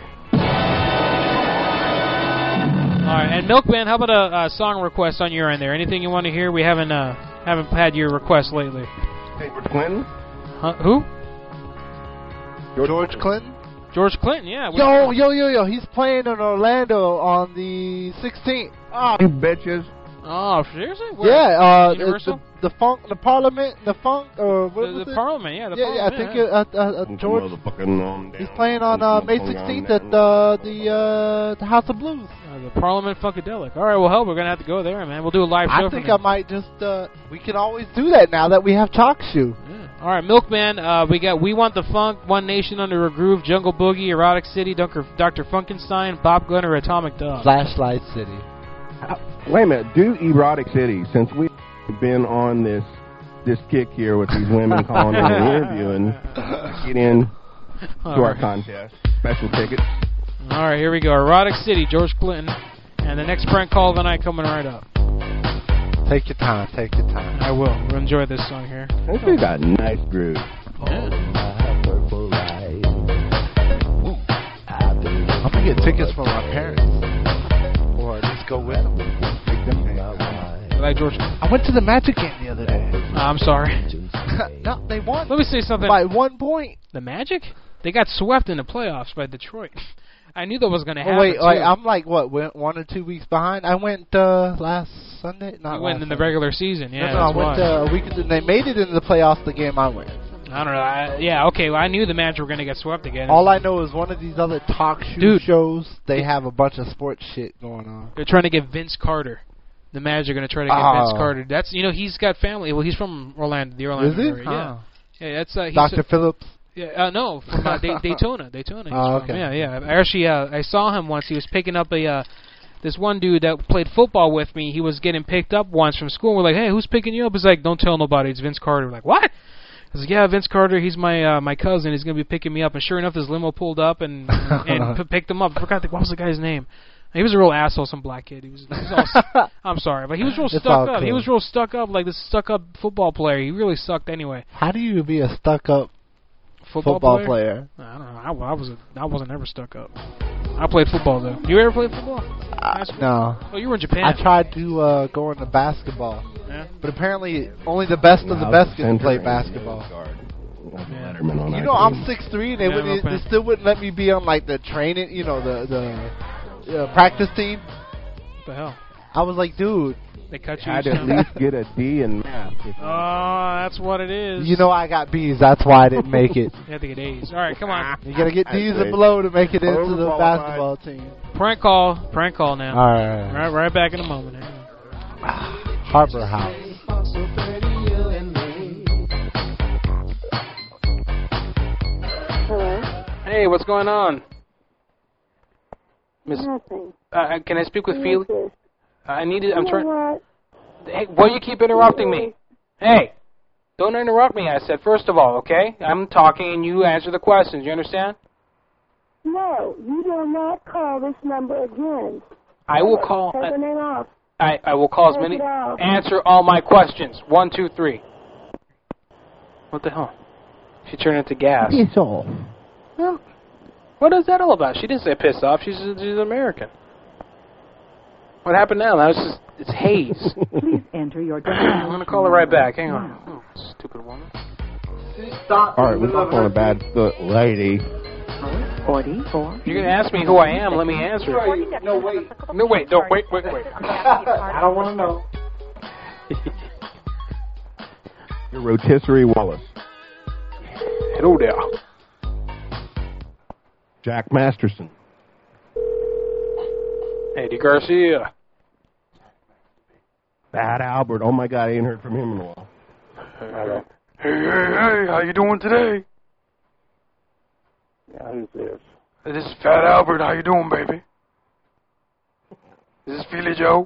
All right, and Milkman, how about a, a song request on your end there? Anything you want to hear? We haven't uh, haven't had your request lately. George Clinton? Huh, who? George, George Clinton? George Clinton, yeah. Yo, yo, yo, yo. He's playing in Orlando on the sixteenth. Oh, you bitches. Oh, seriously? Where? Yeah, uh, Universal? the, the funk, the Parliament, the funk, or what The, was the it? Parliament, yeah. The yeah, yeah, I Parliament, think yeah. it, uh, uh, uh, George. He's playing on uh, May sixteenth at uh, the uh, the House of Blues. Uh, the Parliament Funkadelic. All right, well, hell, we're going to have to go there, man. We'll do a live show I think from I might just, uh, we can always do that now that we have Talk Shoe. Yeah. All right, Milkman, uh, we got We Want the Funk, One Nation Under a Groove, Jungle Boogie, Erotic City, Doctor Doctor Funkenstein, Bob Gunner, Atomic Dog. Flashlight City. Uh, wait a minute. Do Erotic City, since we've been on this this kick here with these women calling in and interviewing, get in to All our right. contest. Special tickets. All right, here we go. Erotic City, George Clinton. And the next prank call of the night coming right up. Take your time, take your time. I will. We'll enjoy this song here. This dude got a nice groove. I'm going to get tickets for my parents. Or just go with them. You like George? I went to the Magic game the other day. Uh, I'm sorry. No, they won. Let me say something. By one point. The Magic? They got swept in the playoffs by Detroit. I knew that was going to happen. Oh, wait, too. wait, I'm like, what, one or two weeks behind? I went uh, last Sunday? Not You went last in the Sunday. regular season, yeah. No, no, I that's went why. uh, a week ago. They made it into the playoffs the game I went. I don't know. I, yeah, okay, well, I knew the Magic were going to get swept again. All I know is one of these other talk show Dude. shows, they have a bunch of sports shit going on. They're trying to get Vince Carter. The Magic are going to try to get Oh. Vince Carter. That's, you know, he's got family. Well, he's from Orlando, the Orlando Is he? area. Yeah. Oh. Yeah, that's uh, he's Doctor a- Phillips? Yeah, uh, no, from uh, da- Daytona, Daytona. he's Oh, from. okay. Yeah, yeah. I actually, uh, I saw him once. He was picking up a, uh, this one dude that played football with me. He was getting picked up once from school. We're like, hey, who's picking you up? He's like, don't tell nobody. It's Vince Carter. We're like, what? I was like, yeah, Vince Carter. He's my uh, my cousin. He's gonna be picking me up. And sure enough, his limo pulled up and and p- picked him up. I forgot the, what was the guy's name. He was a real asshole, some black kid. He was. He was all, I'm sorry, but he was real It's stuck all up. He cool. was real stuck up, like this stuck up football player. He really sucked anyway. How do you be a stuck-up Football, football player? player? I don't know. I, I was. A, I wasn't ever stuck up. I played football though. You ever played football? High school? No. Oh, you were in Japan. I tried to uh, go into basketball. Yeah. But apparently only the best No, of the I was best a can center play and basketball. guard. Yeah. Letterman on You our know, I'm team. six three, and they, Yeah, would, no they plan. still wouldn't let me be on, like, the training, you know, the, the uh, practice team. What the hell? I was like, dude. They cut you. I'd each at time? least get a D in math. Oh, that's what it is. You know I got B's, that's why I didn't make it. You have to get A's. All right, come on. You gotta get D's I'd and below to make it into the Overqualified. basketball team. Prank call. Prank call now. Alright. Right, right back in a moment. Hang on. Harbor House. Hello? Hey, what's going on? Miss, Nothing. uh, can I speak with Who Feely? is this? I need to, I'm You trying. know what? Hey, why you keep interrupting me? Hey, don't interrupt me. I said first of all, okay? I'm talking and you answer the questions. You understand? No, you do not call this number again. I will call. Take the name off. I I will call as Take many. it off. Answer all my questions. One, two, three. What the hell? She turned into gas. It's all. Well, what is that all about? She didn't say pissed off. She's she's American. What happened now? Now it's just it's haze. Please enter your I'm destination. gonna call her right back. Hang on. Oh, stupid woman. All right, we're not on a bad foot, lady. forty-four. You're gonna ask me who I am. Let me answer. No, wait. No, wait. Don't wait. Wait. Wait. I don't want to know. Your rotisserie Wallace. Hello there. Jack Masterson. Eddie Garcia. Bad Albert. Oh my God, I ain't heard from him in a while. Hey, hey, hey, how you doing today? Yeah, who's this? This is Fat Albert. How you doing, baby? This is Feely Joe.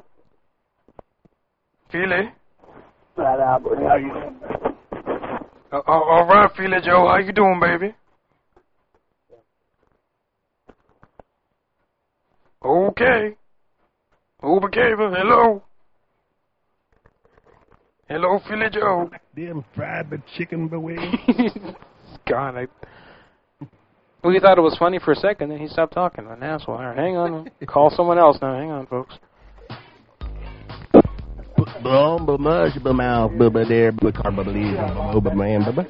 Feely? Fat Albert, how you doing? Uh, uh, all right, Feely Joe. How you doing, baby? Okay. Overcava, hello. Hello, Feely Joe. Them fried the chicken away. God, I... Well, he thought it was funny for a second, then he stopped talking. An asshole. All right, hang on. Call someone else now. Hang on, folks. Bumba mush, bumba bubba there, bubba car, bubba leaves, bubba man, bubba.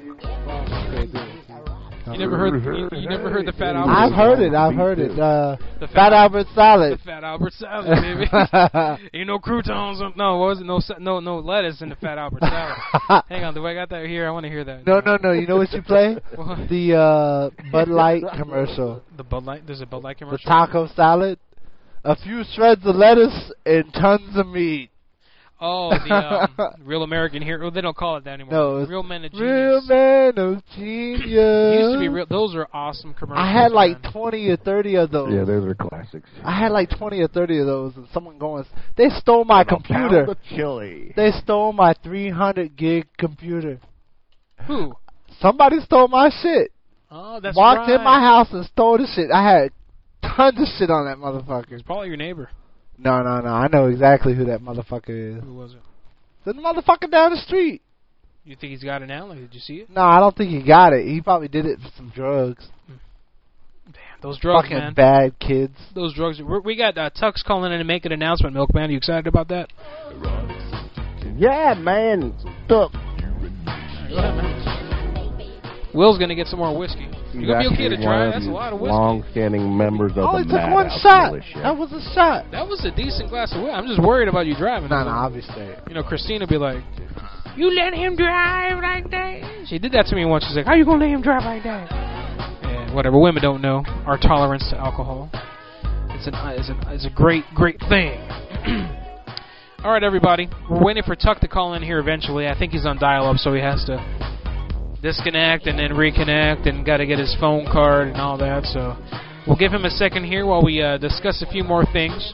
You never heard you, you never heard the Fat Albert? I've heard it. I've heard it. Uh, the Fat, Fat Albert salad. The Fat Albert salad, baby. Ain't no croutons. On, no, what was it? No, no, no lettuce in the Fat Albert salad. Hang on, do I got that here? I want to hear that. No, no, no. You know what you play? What? The uh, Bud Light commercial. The Bud Light. There's a Bud Light commercial. The taco salad. A few shreds of lettuce and tons of meat. Oh, the um, Real American Hero. They don't call it that anymore. No, Real Men of Genius. Real Men of Genius. Used to be real. Those are awesome commercials. I had like man. twenty or thirty of those. Yeah, those are classics. I had like twenty or thirty of those, and someone going, they stole my computer. The chili. They stole my three hundred gig computer. Who? Somebody stole my shit. Oh, that's Walked right. in my house and stole the shit. I had tons of shit on that motherfucker. It's probably your neighbor. No, no, no. I know exactly who that motherfucker is. Who was it? The motherfucker down the street. You think he's got it now? Like, did you see it? No, I don't think he got it. He probably did it for some drugs. Damn, those drugs, Fucking man. bad kids. Those drugs. We're, we got uh, Tux calling in to make an announcement, Milkman. Are you excited about that? Yeah, man. Look. Go ahead, man. Will's going to get some more whiskey. You going to be okay to try? That's a lot of whiskey. Long-standing members of Only the took Mad one House shot. Militia. That was a shot. That was a decent glass of whiskey. I'm just worried about you driving. No, no, obviously. You know, Christina would be like, you let him drive like that? She did that to me once. She's like, how you going to let him drive like that? And whatever. Women don't know our tolerance to alcohol. It's, an, it's, an, it's a great, great thing. All right, everybody. We're waiting for Tuck to call in here eventually. I think he's on dial-up, so he has to disconnect and then reconnect and got to get his phone card and all that. So we'll give him a second here while we uh, discuss a few more things.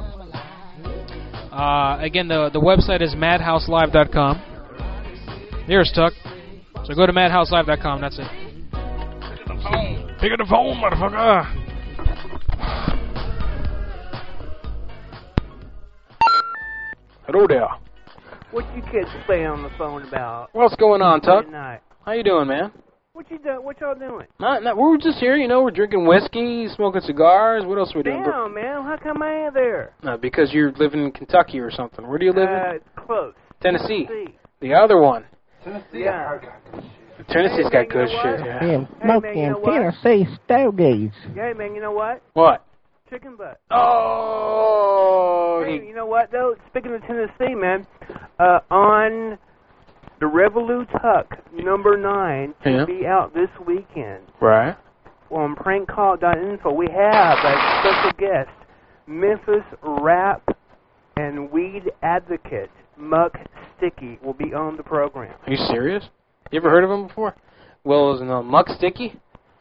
Uh, again, the the website is madhouse live dot com. There's Tuck. So go to madhouse live dot com. That's it. Pick up the phone. Pick up the phone, motherfucker. Hello there. What you kids playing on the phone about? What's going on, Tuck? Good night. How you doing, man? What you do? What y'all doing? Not, not, we're just here, you know. We're drinking whiskey, smoking cigars. What else are we doing? Damn, man. How come I ain't there? No, because you're living in Kentucky or something. Where do you live Uh, in? close. Tennessee. Tennessee. The other one. Tennessee. Yeah. Tennessee's Hey, got man, good you know shit. what? Yeah. Damn, Hey, smoke man, you in know what? Tennessee Stogies. Yeah, man. You know what? What? Chicken butt. Oh. Hey, He, you know what though? Speaking of Tennessee, man, uh, on the Revolut Tuck number nine to Yeah. be out this weekend. right. On prank call dot info, we have a special guest, Memphis rap and weed advocate Muck Sticky will be on the program. Are you serious? You ever heard of him before? Well, is no Muck Sticky?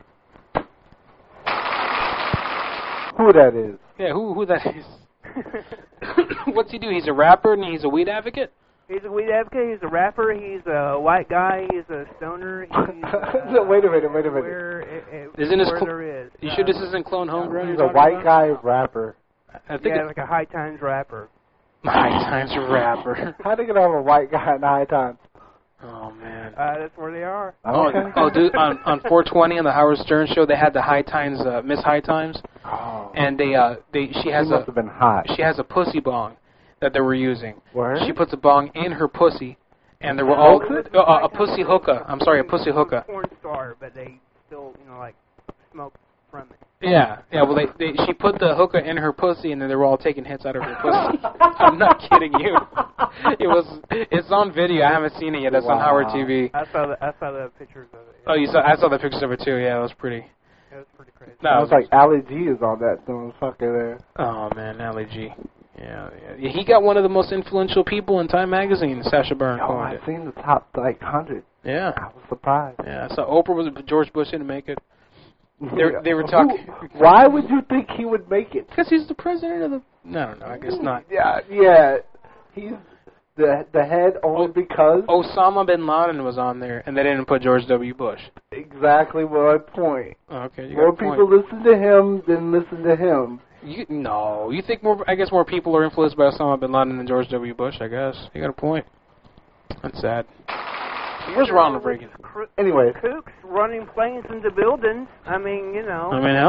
Who that is? Yeah, who who that is? What's he do? He's a rapper and he's a weed advocate? He's a weed advocate. He's a rapper. He's a white guy. He's a stoner. He's, uh, wait a minute, wait a minute. Where, it, it, Isn't this where cl- there is. You uh, sure this isn't Clone Homegrown? He's you're a talking white about? guy rapper. I think Yeah, it, like a high times rapper. High Times rapper. How they gonna have a white guy in high times? Oh man. Uh, that's where they are. Okay. Oh, oh, dude! On on four twenty on the Howard Stern show, they had the High Times, uh, Miss High Times, Oh. and they uh they she has He a must have been hot. she has a pussy bong that they were using. Word? She puts a bong in her pussy, and they were all Hooks it? uh, a pussy hookah. I'm sorry, a pussy hookah. Porn star, but they still, you know, like smoke from it. Yeah, yeah. Well, they, they she put the hookah in her pussy, and then they were all taking hits out of her pussy. I'm not kidding you. It was. It's on video. I haven't seen it yet. It's on Wow. Howard T V. I saw the I saw the pictures of it. Oh, you saw? I saw the pictures of it too. Yeah, it was pretty. It was pretty crazy. No, Sounds like Ali G is on that motherfucker there. Oh man, Ali G. Yeah, yeah. He got one of the most influential people in Time Magazine, Sacha Baron Oh, Cohen. I seen the top like hundred. Yeah. I was surprised. Yeah. So Oprah was George Bush didn't make it. They were, they were talking. Who, why would you think he would make it? Because he's the president of the. No, no, no. I guess not. Yeah, yeah. He's the the head only because. Osama bin Laden was on there, and they didn't put George W. Bush. Exactly my point. Okay, you More got a point. people listen to him than listen to him. You, no, you think more? I guess more people are influenced by Osama bin Laden than George W. Bush. I guess you got a point. That's sad. Where's Ronald Reagan? Anyway, Kooks running planes into buildings. I mean, you know. I mean, hell,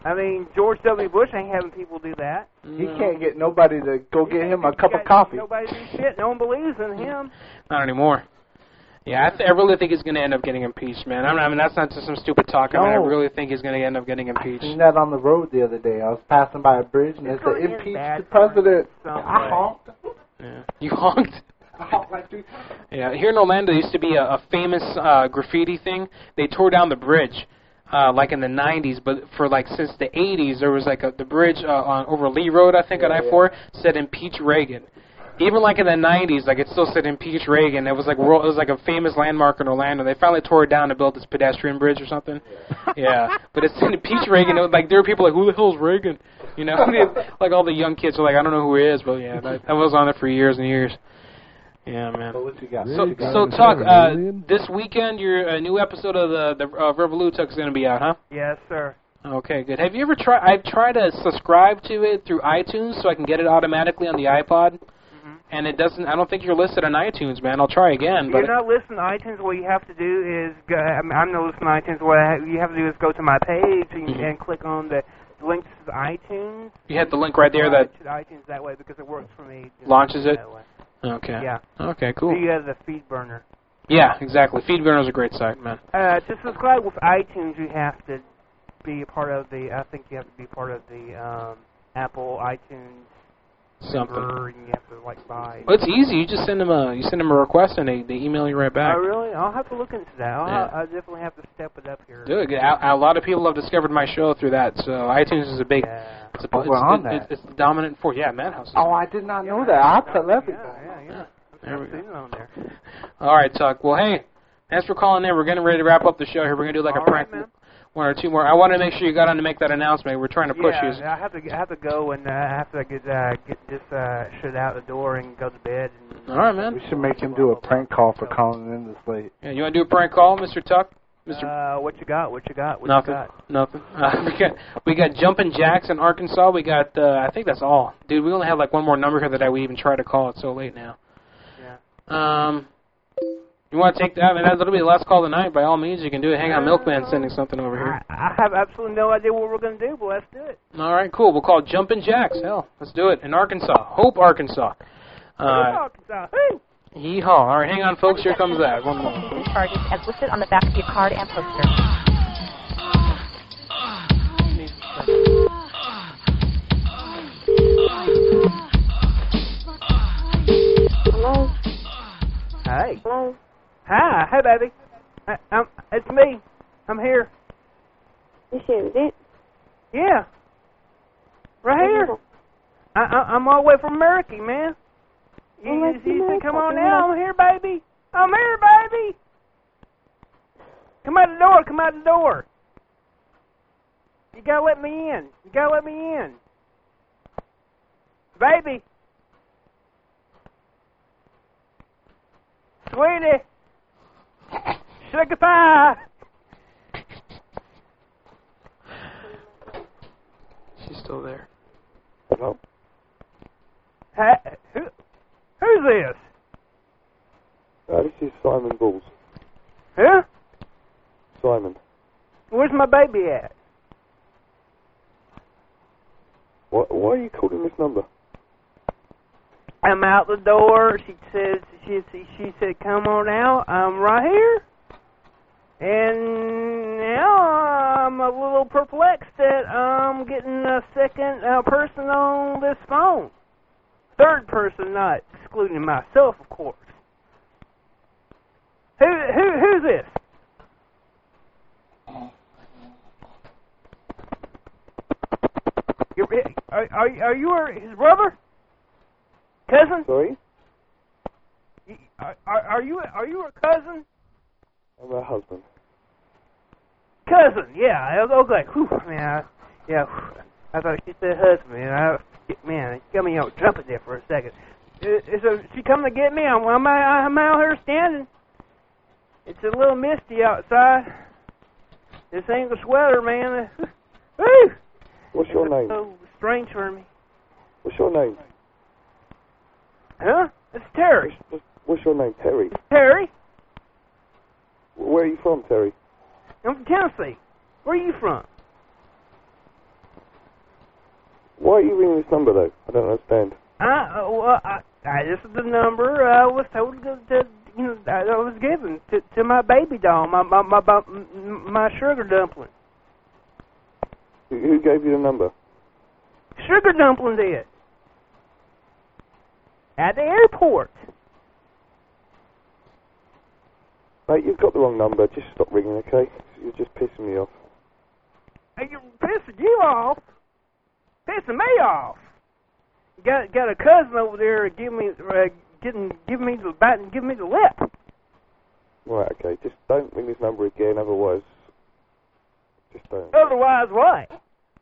I mean, George W. Bush ain't having people do that. He can't get nobody to go get him a cup of coffee. Nobody do shit. No one believes in him. Not anymore. Yeah, I, th- I really think he's going to end up getting impeached, man. I mean, I mean, that's not just some stupid talk. I mean, I No. really think he's going to end up getting impeached. I seen that on the road the other day. I was passing by a bridge and it said, impeach the president. I honked. Yeah. You honked? I honked like three times. Yeah, here in Orlando, there used to be a, a famous uh, graffiti thing. They tore down the bridge, uh, like in the nineties, but for like since the eighties, there was like a, the bridge uh, on over Lee Road, I think, Yeah, on I four, said impeach Reagan. Even like in the nineties, like it still said impeach Reagan. It was like world, it was like a famous landmark in Orlando. They finally tore it down to build this pedestrian bridge or something. Yeah, but it said impeach Reagan. It was like there were people like, who the hell's Reagan? You know, like all the young kids were like, I don't know who he is, but yeah, that, that was on there for years and years. Yeah, man. So what you got? So, What you got? so talk. Uh, this weekend, your uh, new episode of the the uh, Revolutuk is going to be out, huh? Yes, sir. Okay, good. Have you ever tried? I've tried to subscribe to it through iTunes so I can get it automatically on the iPod, Mm-hmm. and it doesn't. I don't think you're listed on iTunes, man. I'll try again. If But you're not listening to iTunes, what you have to do is, go, I mean, I'm not listening to iTunes. What I have, you have to do is go to my page and, Mhm. and click on the link to iTunes. you had the link right there Right, that to iTunes that way because it works for me. just launches it. that way. Okay. Yeah. Okay. Cool. So you have the feed burner. Yeah, exactly. Feedburner's a great site, man. Uh, to subscribe with iTunes, you have to be a part of the. I think you have to be part of the um, Apple iTunes. Something. server, and you have to like buy. Well, it's easy. You just send them a you send them a request and they they email you right back. Oh, really? I'll have to look into that. I'll, Yeah. I definitely have to step it up here. Good. A, a lot of people have discovered my show through that. So iTunes is a big. Yeah. It's, a, Oh, it's, we're on it- that. It's, it's the dominant force. Yeah, Madhouse. is- Oh, I did not know that. I'll tell everybody. Yeah, yeah, yeah. There we I've seen it on there. All right, Tuck. Well, hey, thanks for calling in. We're getting ready to wrap up the show here. We're gonna do like All a prank, right, man. one or two more. I want to make sure you got on to make that announcement. We're trying to push yeah, you. I have to I have to go and uh, I have to get uh, get this uh, shit out the door and go to bed. And, All right, man. We should make him do a prank call for calling in this late. Yeah, you want to do a prank call, Mister Tuck? Mister Uh, what you got? What you got? What Nothing. you got? Nothing. Uh, we got we got Jumpin' Jacks in Arkansas. We got uh, I think that's all, dude. We only have like one more number here that I would even try to call. It's so late now. Yeah. Um, you want to take that? I mean, that'll be the last call tonight. By all means, you can do it. Hang on, Milkman's sending something over here. I, I have absolutely no idea what we're gonna do, but let's do it. All right, cool. We'll call Jumpin' Jacks. Hell, let's do it in Arkansas. Hope, Arkansas. Uh, Arkansas. Hey. yeehaw. All right, hang on, folks. Here comes that. One more. Charges as listed on the back of your card and poster. Hello? Hey. Hello? Hi. Hey, baby. I, I'm, it's me. I'm here. You sure it? Yeah. Right here. I, I, I'm all the way from America, man. You, Well, you, let's you do say, it. come on Okay, now. I'm here, baby. I'm here, baby. Come out the door. Come out the door. You gotta let me in. You gotta let me in. Baby. Sweetie. Sugar pie. She's still there. Hello? Hey, who, who's this? Uh, this is Simon Balls. Huh? Simon. Where's my baby at? What, why are you calling this number? I'm out the door. She says she she said, "Come on out." I'm right here, and now I'm a little perplexed that I'm getting a second uh, person on this phone. Third person, not excluding myself, of course. Who who who's this? You're, are are are you her, his brother? Cousin? Sorry? You- Are, are, are you are you her cousin? I'm her husband. Cousin, yeah. I was okay. Whew, man, I, yeah. whew. I thought she said husband. Man, I, man, you got me out jumping there for a second. Is, is her, she coming to get me? I'm, I'm, I'm out here standing. It's a little misty outside. This ain't the sweater, man. Woo! What's your name? So strange for me. What's your name? Huh? It's Terry. What's, what's your name? Terry. Terry? Where are you from, Terry? I'm from Tennessee. Where are you from? Why are you ringing this number, though? I don't understand. Uh, uh, well, I, I, this is the number I was told to, to you know, I was given to, to my baby doll, my my my, my, my sugar dumpling. Who, who gave you the number? Sugar dumpling did. At the airport. Mate, you've got the wrong number. Just stop ringing, okay? You're just pissing me off. Hey, you're pissing you off. Pissing me off. Got got a cousin over there giving me uh, getting giving me the bat and giving me the lip. Right, okay. Just don't ring this number again. Otherwise, just don't. Otherwise, what?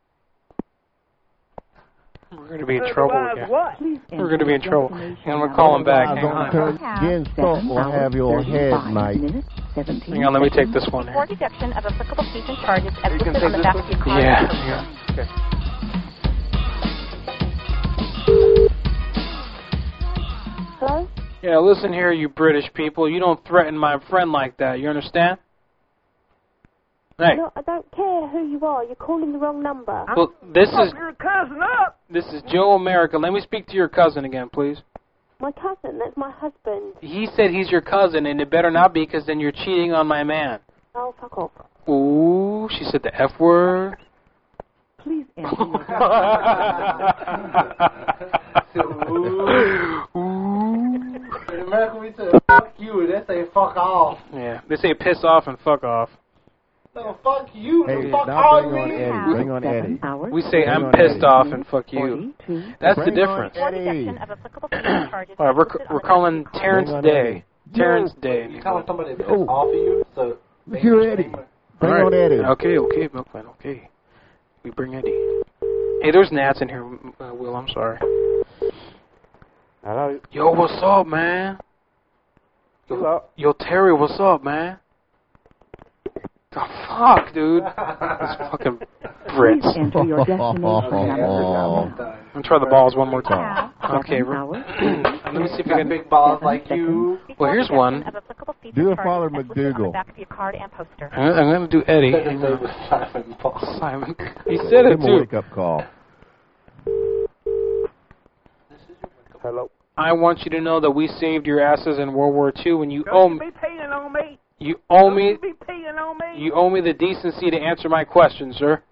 We're going to be in trouble again. What? We're going to be in trouble. And we're calling back. Hang on. Again, Salt will have your head, Mike. Hang on, let me take this one here. For deduction of applicable fees and charges as listed on the back of your card. Yeah. yeah. Okay. Hello? Yeah, listen here, you British people. You don't threaten my friend like that. You understand? Hey. No, I don't care who you are. You're calling the wrong number. Well, this is your cousin up. This is Joe America. Let me speak to your cousin again, please. My cousin, that's my husband. He said he's your cousin, and it better not be, because then you're cheating on my man. Oh, fuck off. Ooh, she said the F word. Please enter In America, we say fuck you. They say fuck off. Yeah, they say piss off and fuck off. No, fuck you. Hey, No, fuck now all bring on me. Eddie. Bring on Eddie. We say Bring I'm on pissed Eddie. off and fuck you. That's the Bring difference. For deduction of applicable fees and charges All right, we're, as listed on we're the calling back of your Terrence Bring on Day. Eddie. Terrence Day. You telling somebody to piss Oh. off of you? So Look here, Eddie. Bring All on Eddie. Okay, okay, Milkman, okay. We bring Eddie. Hey, there's gnats in here, uh, Will. I'm sorry. Hello. Yo, what's up, man? Yo, yo, Terry, what's up, man? The fuck, dude? This fucking Brits. Please enter your destination number. I'm try the balls one more time. Okay, we're, let me see if I can. Big balls like you. Well, here's one. of applicable fees Do and a Father charges as listed on the McDougal. back of your card and poster. I'm, I'm gonna do Eddie. His name was Simon Paul. Simon. He said it Give him a too. wake-up call. Hello. I want you to know that we saved your asses in World War Two, and you owe Don't me. you be peeing on me. You owe Don't me. you be peeing on me. You owe me the decency to answer my question, sir.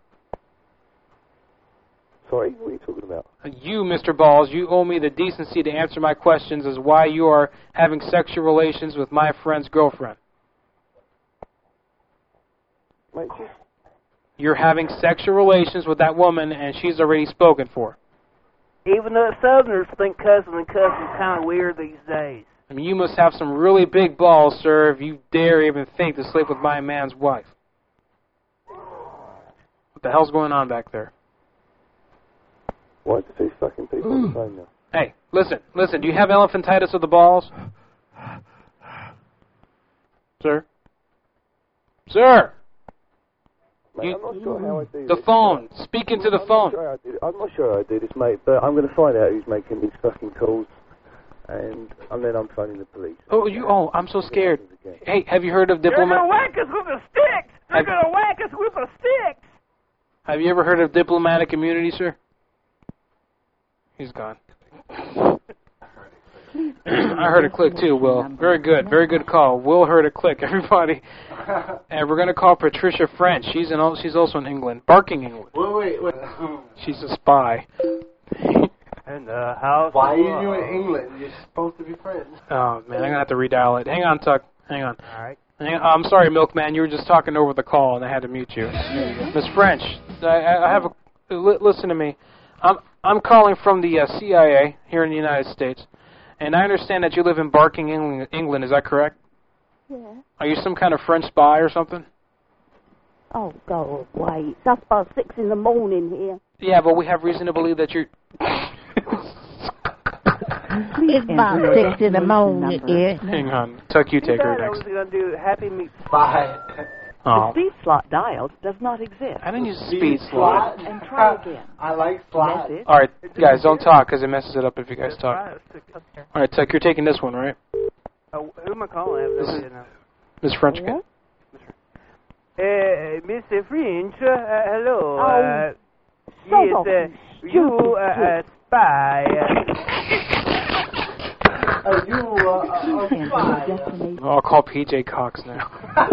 Sorry, what are you talking about? You, Mister Balls, you owe me the decency to answer my questions as why you are having sexual relations with my friend's girlfriend. Mate, just... You're having sexual relations with that woman, and she's already spoken for. Even the Southerners think cussing and cussing is kind of weird these days. I mean, you must have some really big balls, sir, if you dare even think to sleep with my man's wife. What the hell's going on back there? Why do these fucking people on the phone now? Hey, listen, listen, do you have elephantitis of the balls? Sir? Sir! Mate, You- I'm not sure how I do The this. phone. Speak into the I'm phone. Not sure how I do, I'm not sure how I do this, mate, but I'm going to find out who's making these fucking calls, and, and then I'm phoning the police. Oh, you. Oh, I'm so scared. Hey, have you heard of They're diplomat? gonna whack us with a stick. They're Have- gonna whack us with a stick. Have you ever heard of diplomatic immunity, sir? He's gone. I heard a click too, Will. Very good, very good call. Will heard a click, everybody. And we're gonna call Patricia French. She's in. She's also in England, Barking, England. Wait, wait, wait. She's a spy. And the house. Why are you in England? You're supposed to be friends. Oh man, I'm gonna have to redial it. Hang on, Tuck. Hang on. All right. Hang on. I'm sorry, Milkman. You were just talking over the call, and I had to mute you. Miss French, I, I have a. Li- listen to me. I'm I'm calling from the uh, C I A here in the United States, and I understand that you live in Barking, England. England. Is that correct? Yeah. Are you some kind of French spy or something? Oh, go away. It's just past six in the morning here. Yeah, but we have reason to believe that you're. It's about six in the morning. Hang on, Tuck. You take her I was next. gonna do Happy Meat. Bye. Oh, The speed slot dialed does not exist. I didn't use speed slot. And try again. I like slot. Message. All right, guys, don't talk because it messes it up if you guys talk. All right, Tuck, you're taking this one, right? Oh, who am I calling? I have no This is- idea now. Miss French again. Uh, Mister French, uh, hello. Oh, Uh, so yes, uh, fucking You, uh, uh, spy. Uh, you, uh, uh, spy. Oh, I'll call P J Cox now.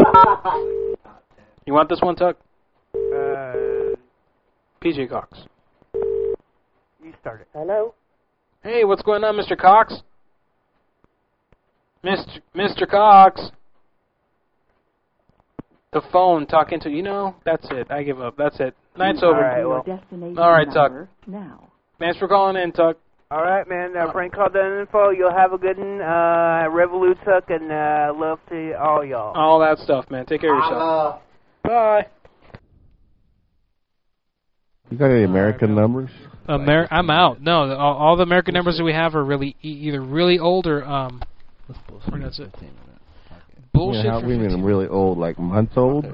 You want this one, Tuck? Uh, P J Cox. you started. Hello? Hey, what's going on, Mister Cox? Mister Mister Cox. The phone talking to, you know, that's it. I give up. That's it. Night's over. All right, well. Destination All right, Tuck. number now. Thanks for calling in, Tuck. All right, man. Uh, Frank called that info. You'll have a good one. Uh, Revolut Tuck, and uh, love to all y'all. All that stuff, man. Take care of yourself. Bye. You got any American numbers? Amer- I'm out. No, the, all, all the American numbers that we have are really e- either really old or um. Or that's it. Bullshit. Yeah, how, for we mean fifteen. really old, like months old?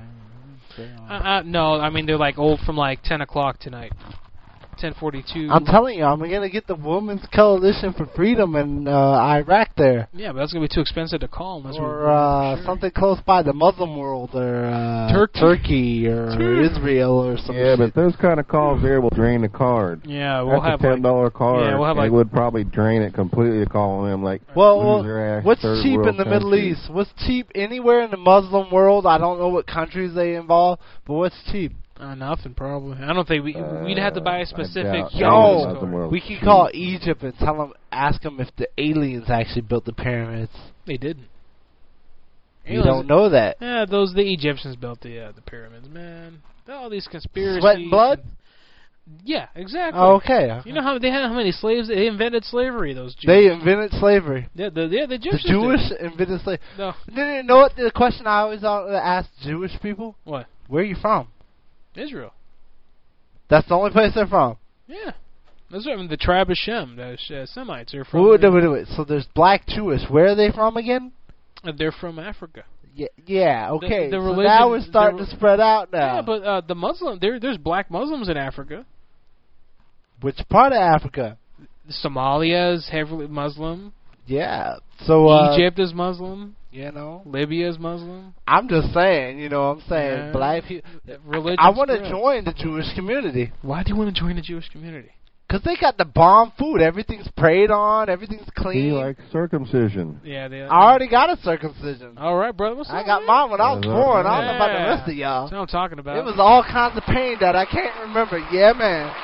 Uh, uh, no, I mean they're like old from like ten o'clock tonight. ten forty-two. I'm telling you, I'm gonna get the Women's Coalition for Freedom in uh, Iraq there, Yeah, but that's gonna be too expensive to call unless or we're uh, sure. something close by the Muslim world, or uh, Turkey. Turkey, or Israel, or something. Yeah, but those kind of calls there will drain the card. Yeah, we'll That's have a ten dollar like, card. Yeah, we'll have and like it would probably drain it completely to call them like. Well, well loser ass what's third cheap world in the Middle country. East? What's cheap anywhere in the Muslim world? I don't know what countries they involve, but what's cheap? uh, nothing probably. I don't think we Uh, we'd have to buy I a specific. doubt Yo, Muslim world we can cheap. call Egypt and tell them, ask them if the aliens actually built the pyramids. They didn't. You don't know that. Yeah, those the Egyptians built the uh, the pyramids, man. All these conspiracies. Sweat and blood? Yeah, exactly. Oh, okay. You know how they had how many slaves they invented slavery? Those Jews. They invented slavery. Yeah, the yeah the The Egyptians. Jewish did. invented slavery. No. No, you know what the question I always uh, ask Jewish people? What? Where are you from? Israel. That's the only place they're from. Yeah. Those are I mean, the tribe of Shem. The uh, Semites are from. Wait, wait, wait, wait. So there's black Jewish. Where are they from again? uh, they're from Africa. Yeah, yeah, okay. The, the so religion, now we're starting the, to spread out now. Yeah, but uh, the Muslim there there's black Muslims in Africa. Which part of Africa? Somalia is heavily Muslim. Yeah. So uh, Egypt is Muslim. You know, Libya is Muslim. I'm just saying. You know, what I'm saying Yeah. black people. Religion. I want to spread. join the Jewish community. Why do you want to join the Jewish community? Because they got the bomb food. Everything's prayed on. Everything's Be clean. like circumcision. Yeah, they. I already got a circumcision. All right, brother. What's I up, got man? mine when I was Yeah, born. I don't know about the yeah. rest of y'all. That's what I'm talking about. It was all kinds of pain that I can't remember. Yeah, man.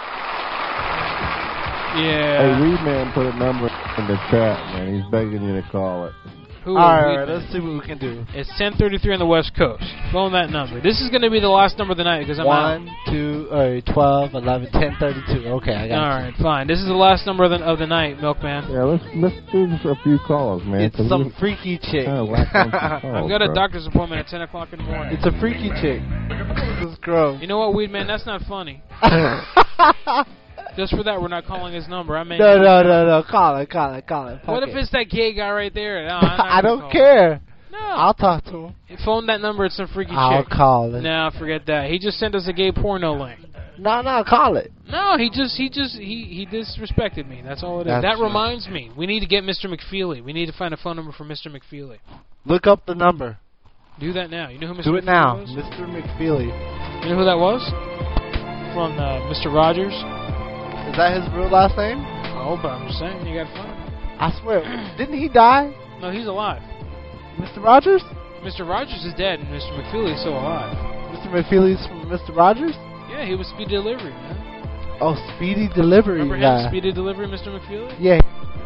Yeah. Hey, Weed Man put a number in the chat, man. He's begging you to call it. Who All are right, we, all right, man? let's see what we can do. It's ten thirty-three on the West Coast. Phone that number. This is going to be the last number of the night because I'm out. One, two, uh, twelve, eleven, ten, thirty-two. Okay, I got All it. right, fine. This is the last number of the, of the night, Milkman. Yeah, let's let's do just a few calls, man. It's 'cause some we freaky chick. kinda lack on some I've calls, got a bro. doctor's appointment at ten o'clock in the morning. It's a freaky chick. This is gross. You know what, Weed Man? That's not funny. Just for that, we're not calling his number. I mean, No, no, no, no. Call it, call it, call it. Fuck what it. if it's that gay guy right there? No, I'm not I gonna don't call. care. No. I'll talk to him. Phone that number. It's some freaky I'll chick. call it. No, forget that. He just sent us a gay porno link. No, no, call it. No, he just, he just, he, he disrespected me. That's all it is. That's that true. reminds me. We need to get Mister McFeely. We need to find a phone number for Mister McFeely. Look up the number. Do that now. You know who Mister Do it McFeely now. was? Mister McFeely. You know who that was? From uh, Mister Rogers. Is that his real last name? Oh, but I'm just saying, you gotta find him. I swear. Didn't he die? No, he's alive. Mister Rogers? Mister Rogers is dead, and Mister McFeely is still alive. Mister McFeely's from Mister Rogers? Yeah, he was Speedy Delivery, man. Oh, Speedy Delivery Remember him, guy. Speedy Delivery, Mister McFeely? Yeah.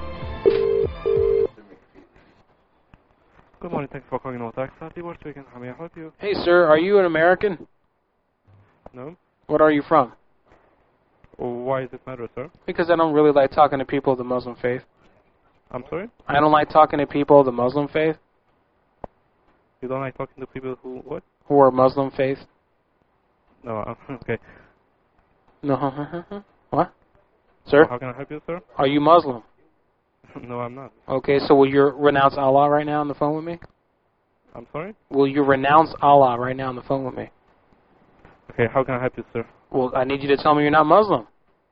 Good morning, thanks for calling North Tibor speaking. How may I help you? Hey, sir, are you an American? No? What are you from? Why does it matter, sir? Because I don't really like talking to people of the Muslim faith. I'm sorry? I don't like talking to people of the Muslim faith You don't like talking to people who, what? who are Muslim faith. No, uh, okay. No, what? Sir, How can I help you, sir? are you Muslim? No, I'm not. Okay, so will you renounce Allah right now on the phone with me? I'm sorry? Will you renounce Allah right now on the phone with me? Okay, how can I help you, sir? Well, I need you to tell me you're not Muslim.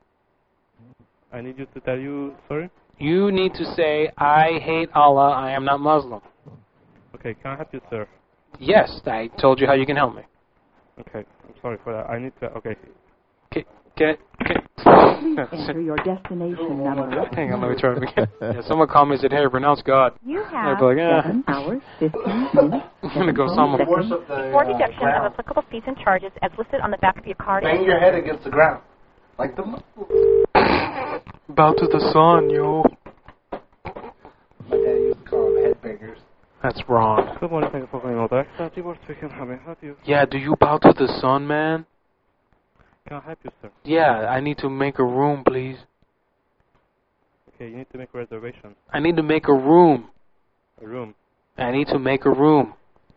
I need you to tell you, sorry? You need to say, I hate Allah, I am not Muslim. Okay, can I help you, sir? Yes, I told you how you can help me. Okay, I'm sorry for that. I need to, okay. Can, can, can, Enter your destination number. Hang on, let me try it again. Yeah, someone called me and said, hey, pronounce God. You I'd have be like, eh. Seven hours, fifteen minutes. I'm going to go some before deduction of applicable fees and charges as listed on the back of your card. Bang your head against the ground. Like the... Bow to the sun, yo. My dad used to call them headbangers. That's wrong. Good morning, thank you for calling out there. Tibor speaking, how may I help you? Yeah, do you bow to the sun, man? Can I help you, sir? Yeah, I need to make a room, please. Okay, you need to make a reservation. I need to make a room. A room? I need to make a room.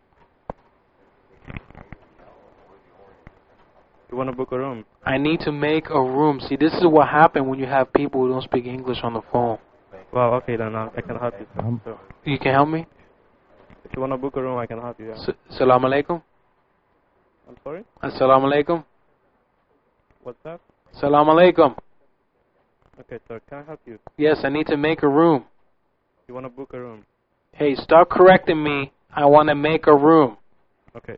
You want to book a room? I need to make a room. See, this is what happens when you have people who don't speak English on the phone. Well, okay, then uh, I can help you, sir. So, You can help me? if you want to book a room, I can help you, yeah. S- Salam alaikum. I'm sorry? Assalamu alaikum. What's that? Salam alaikum. Okay, sir, can I help you? Yes, I need to make a room. You want to book a room? Hey, stop correcting me. I want to make a room. Okay.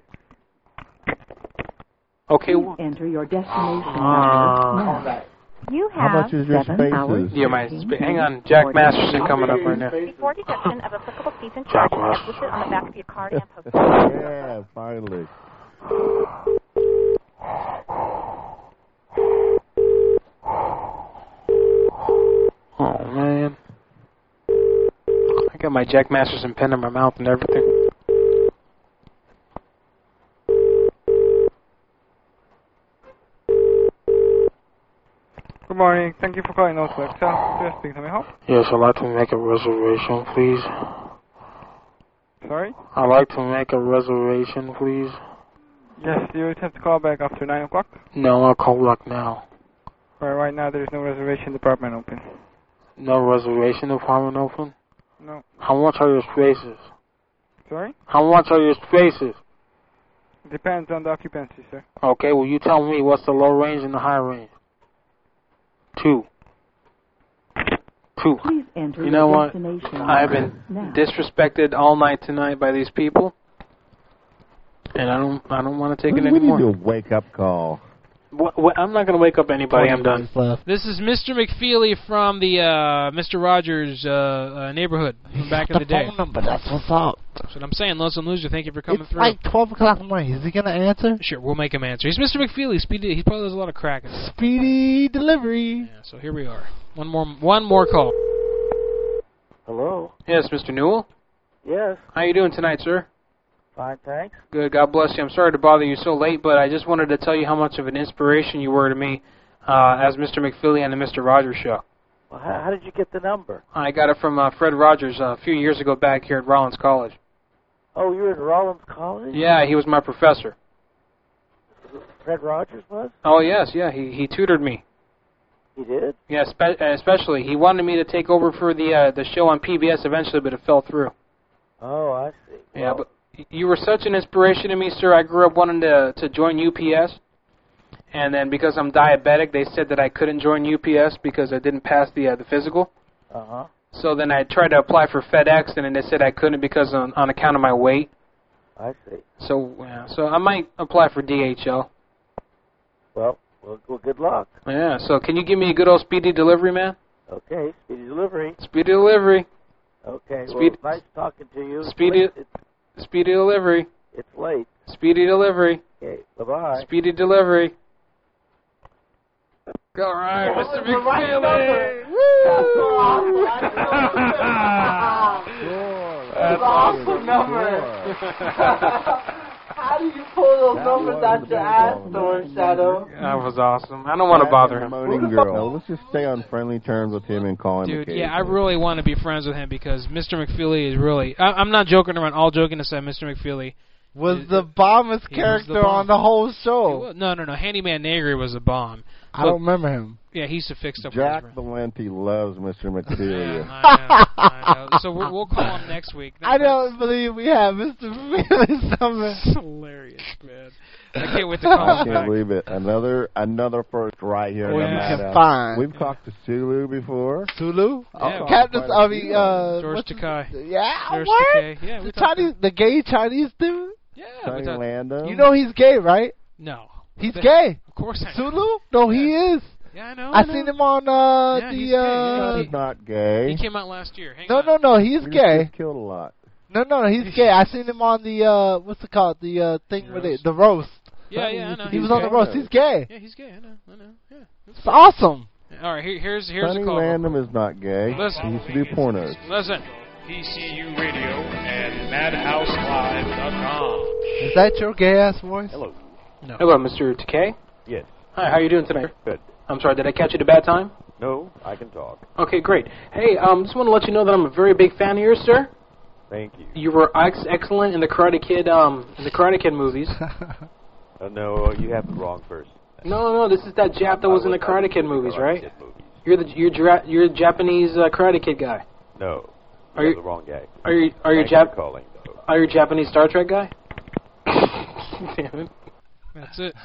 Okay. Please enter your destination Uh, number now. You How have much is your seven hours, spaces? Yeah, my sp- hang on. Jack Masterson coming up right now. before deduction of applicable fees and charges as listed on the back of your card and posted. Yeah, finally. Oh, man. I got my Jack Masterson pen in my mouth and everything. Good morning. Thank you for calling Outback. Sir, speaking. Can I help? Yes, I'd like to make a reservation, please. Sorry? I'd like to make a reservation, please. Yes, you would have to call back after nine o'clock. No, I'll call back now. Right, right now there is no reservation department open. No reservation department open? No. How much are your spaces? Sorry? How much are your spaces? Depends on the occupancy, sir. Okay, well, you tell me what's the low range and the high range. Two. Two. Please enter You know your what? destination I've number been now. disrespected all night tonight by these people, and I don't. I don't want to take We it we need anymore. to do a wake-up call. What, what, I'm not going to wake up anybody. I'm done. This is Mister McFeely from the uh, Mister Rogers uh, uh, neighborhood from back in the day. phone number, that's what's up. That's what I'm saying. Listen, loser, thank you for coming It's through. like twelve o'clock in the morning. Is he going to answer? Sure, we'll make him answer. He's Mister McFeely. Speedy. He probably does a lot of cracking. Speedy delivery. Yeah, so here we are. One more, one more call. Hello? Yes, Mister Newell. Yes. How you doing tonight, sir? Fine, thanks. Good. God bless you. I'm sorry to bother you so late, but I just wanted to tell you how much of an inspiration you were to me uh, as Mister McFeely on the Mister Rogers show. Well, how, how did you get the number? I got it from uh, Fred Rogers uh, a few years ago back here at Rollins College. Oh, you were at Rollins College? Yeah, he was my professor. Fred Rogers was? Oh, yes, yeah. He he tutored me. He did? Yeah, spe- especially. He wanted me to take over for the uh, the show on P B S eventually, but it fell through. Oh, I see. Yeah, but you were such an inspiration to me, sir. I grew up wanting to to join U P S, and then because I'm diabetic, they said that I couldn't join U P S because I didn't pass the uh, the physical. Uh-huh. So then I tried to apply for FedEx, and then they said I couldn't because on, on account of my weight. I see. So yeah, so I might apply for D H L. Well, well, well, good luck. Yeah. So can you give me a good old speedy delivery, man? Okay, speedy delivery. Speedy delivery. Okay, Speed- well, nice talking to you. It's Speedy, late. It's, speedy delivery. it's late. Speedy delivery. Okay, bye-bye. Speedy delivery. All right, Mister McFeely. That's awesome number. How do you pull those numbers out your ass, Storm Shadow? That was awesome. I don't want to bother him. Moaning girl. No, let's just stay on friendly terms with him and call him. Dude, occasionally. yeah, I really want to be friends with him because Mister McFeely is really... I, I'm not joking around. All joking aside, Mister McFeely... Was is, the bombest he was character the bomb. on the whole show? Well, no, no, no. Handyman Negri was a bomb. I don't remember him. Yeah, he's fixed up. Jack Valenti loves Mister McFeely. I know, I know. So we'll, we'll call him next week. I don't believe we have Mister McFeely somewhere. Hilarious, man. I can't wait to call I him can't back. believe it. Another another first right here. Well, in the you can Madhouse. find. We've talked to Sulu before. Sulu? Yeah, Oh, Captain, I mean, uh... George what's his- Takai. Yeah, George what? Takei. Yeah, we the talked Chinese, the gay Chinese dude? Yeah, Sonny we talked- Lando. You know he's gay, right? No. He's But- gay. Of course I know. Sulu? No, he is. Yeah, I know. I, I know. seen him on uh, Yeah, the. he's gay, uh, He's not gay. He came out last year. Hang no, on. no, no. He's He just gay. gets killed a lot. No, no, no. He's gay. I seen him on the. uh What's it called? The uh thing with it. The roast. Yeah, yeah, I know. He was He's on the gay. roast. He's gay. Yeah, he's gay. I know. I know. Yeah. It's awesome. All right, here, here's here's Sonny a call. Random is not gay. Listen. He used to do pornos. Listen. P C U Radio and madhouse live dot com. Is that your gay ass voice? Hello. No. Hello, Mister Takei. Yes. Hi, how are you doing tonight? Good. I'm sorry, did I catch you at a bad time? No, I can talk. Okay, great. Hey, um, just want to let you know that I'm a very big fan of yours, sir. Thank you. You were ex- excellent in the Karate Kid, um, in the Karate Kid movies. Uh, no, you have the wrong person. No, no, this is that Jap that was in the Karate Kid movies, right? You're the you're dra- you're a Japanese uh, Karate Kid guy. No, Are you you have the wrong guy. Are you are you Thank you Jap? for calling, Are you Japanese Star Trek guy? Damn it. That's it.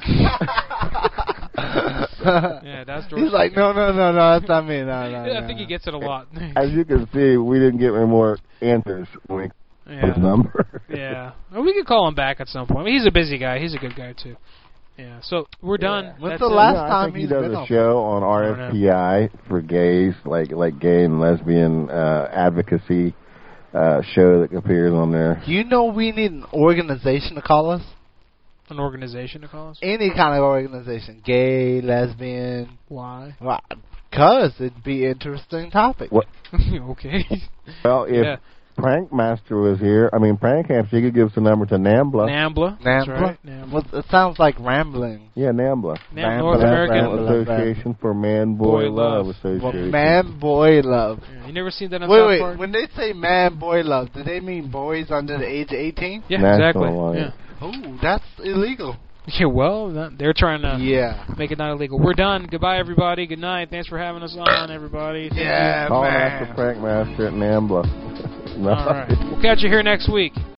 yeah, that's George. He's like, no, no, no, no, that's not me. No, no, Yeah, I no. think he gets it a lot. As you can see, we didn't get any more answers when we Yeah. his number. Yeah. Well, we could call him back at some point. I mean, he's a busy guy. He's a good guy, too. Yeah. So, we're done. When's That's the it. last Yeah, I time think he he's does been a on? show on R S P I for gays, like like gay and lesbian uh, advocacy uh, show that appears on there. You know we need an organization to call us? An organization to call us? Any kind of organization. Gay, lesbian. Why? Because it'd be an interesting topic. What? Okay. Well, if Yeah. Prank Master was here, I mean Prank Master, he could give us a number to NAMBLA. NAMBLA. That's Nambla? right. NAMBLA. Well, it sounds like rambling. Yeah, NAMBLA. Nam- North American National Association for Man Boy, Boy Love. Love Association. Man, boy, love. Yeah, you never seen that on Wait, South wait. Park? When they say man, boy, love, do they mean boys under the age of eighteen? Yeah, National exactly. Alliance. Yeah. Oh, that's illegal. Yeah, well, that- they're trying to Yeah. make it not illegal. We're done. Goodbye, everybody. Good night. Thanks for having us on, everybody. Thank Yeah, you. Call man. after Prank Master at NAMBLA. No. All right. We'll catch you here next week.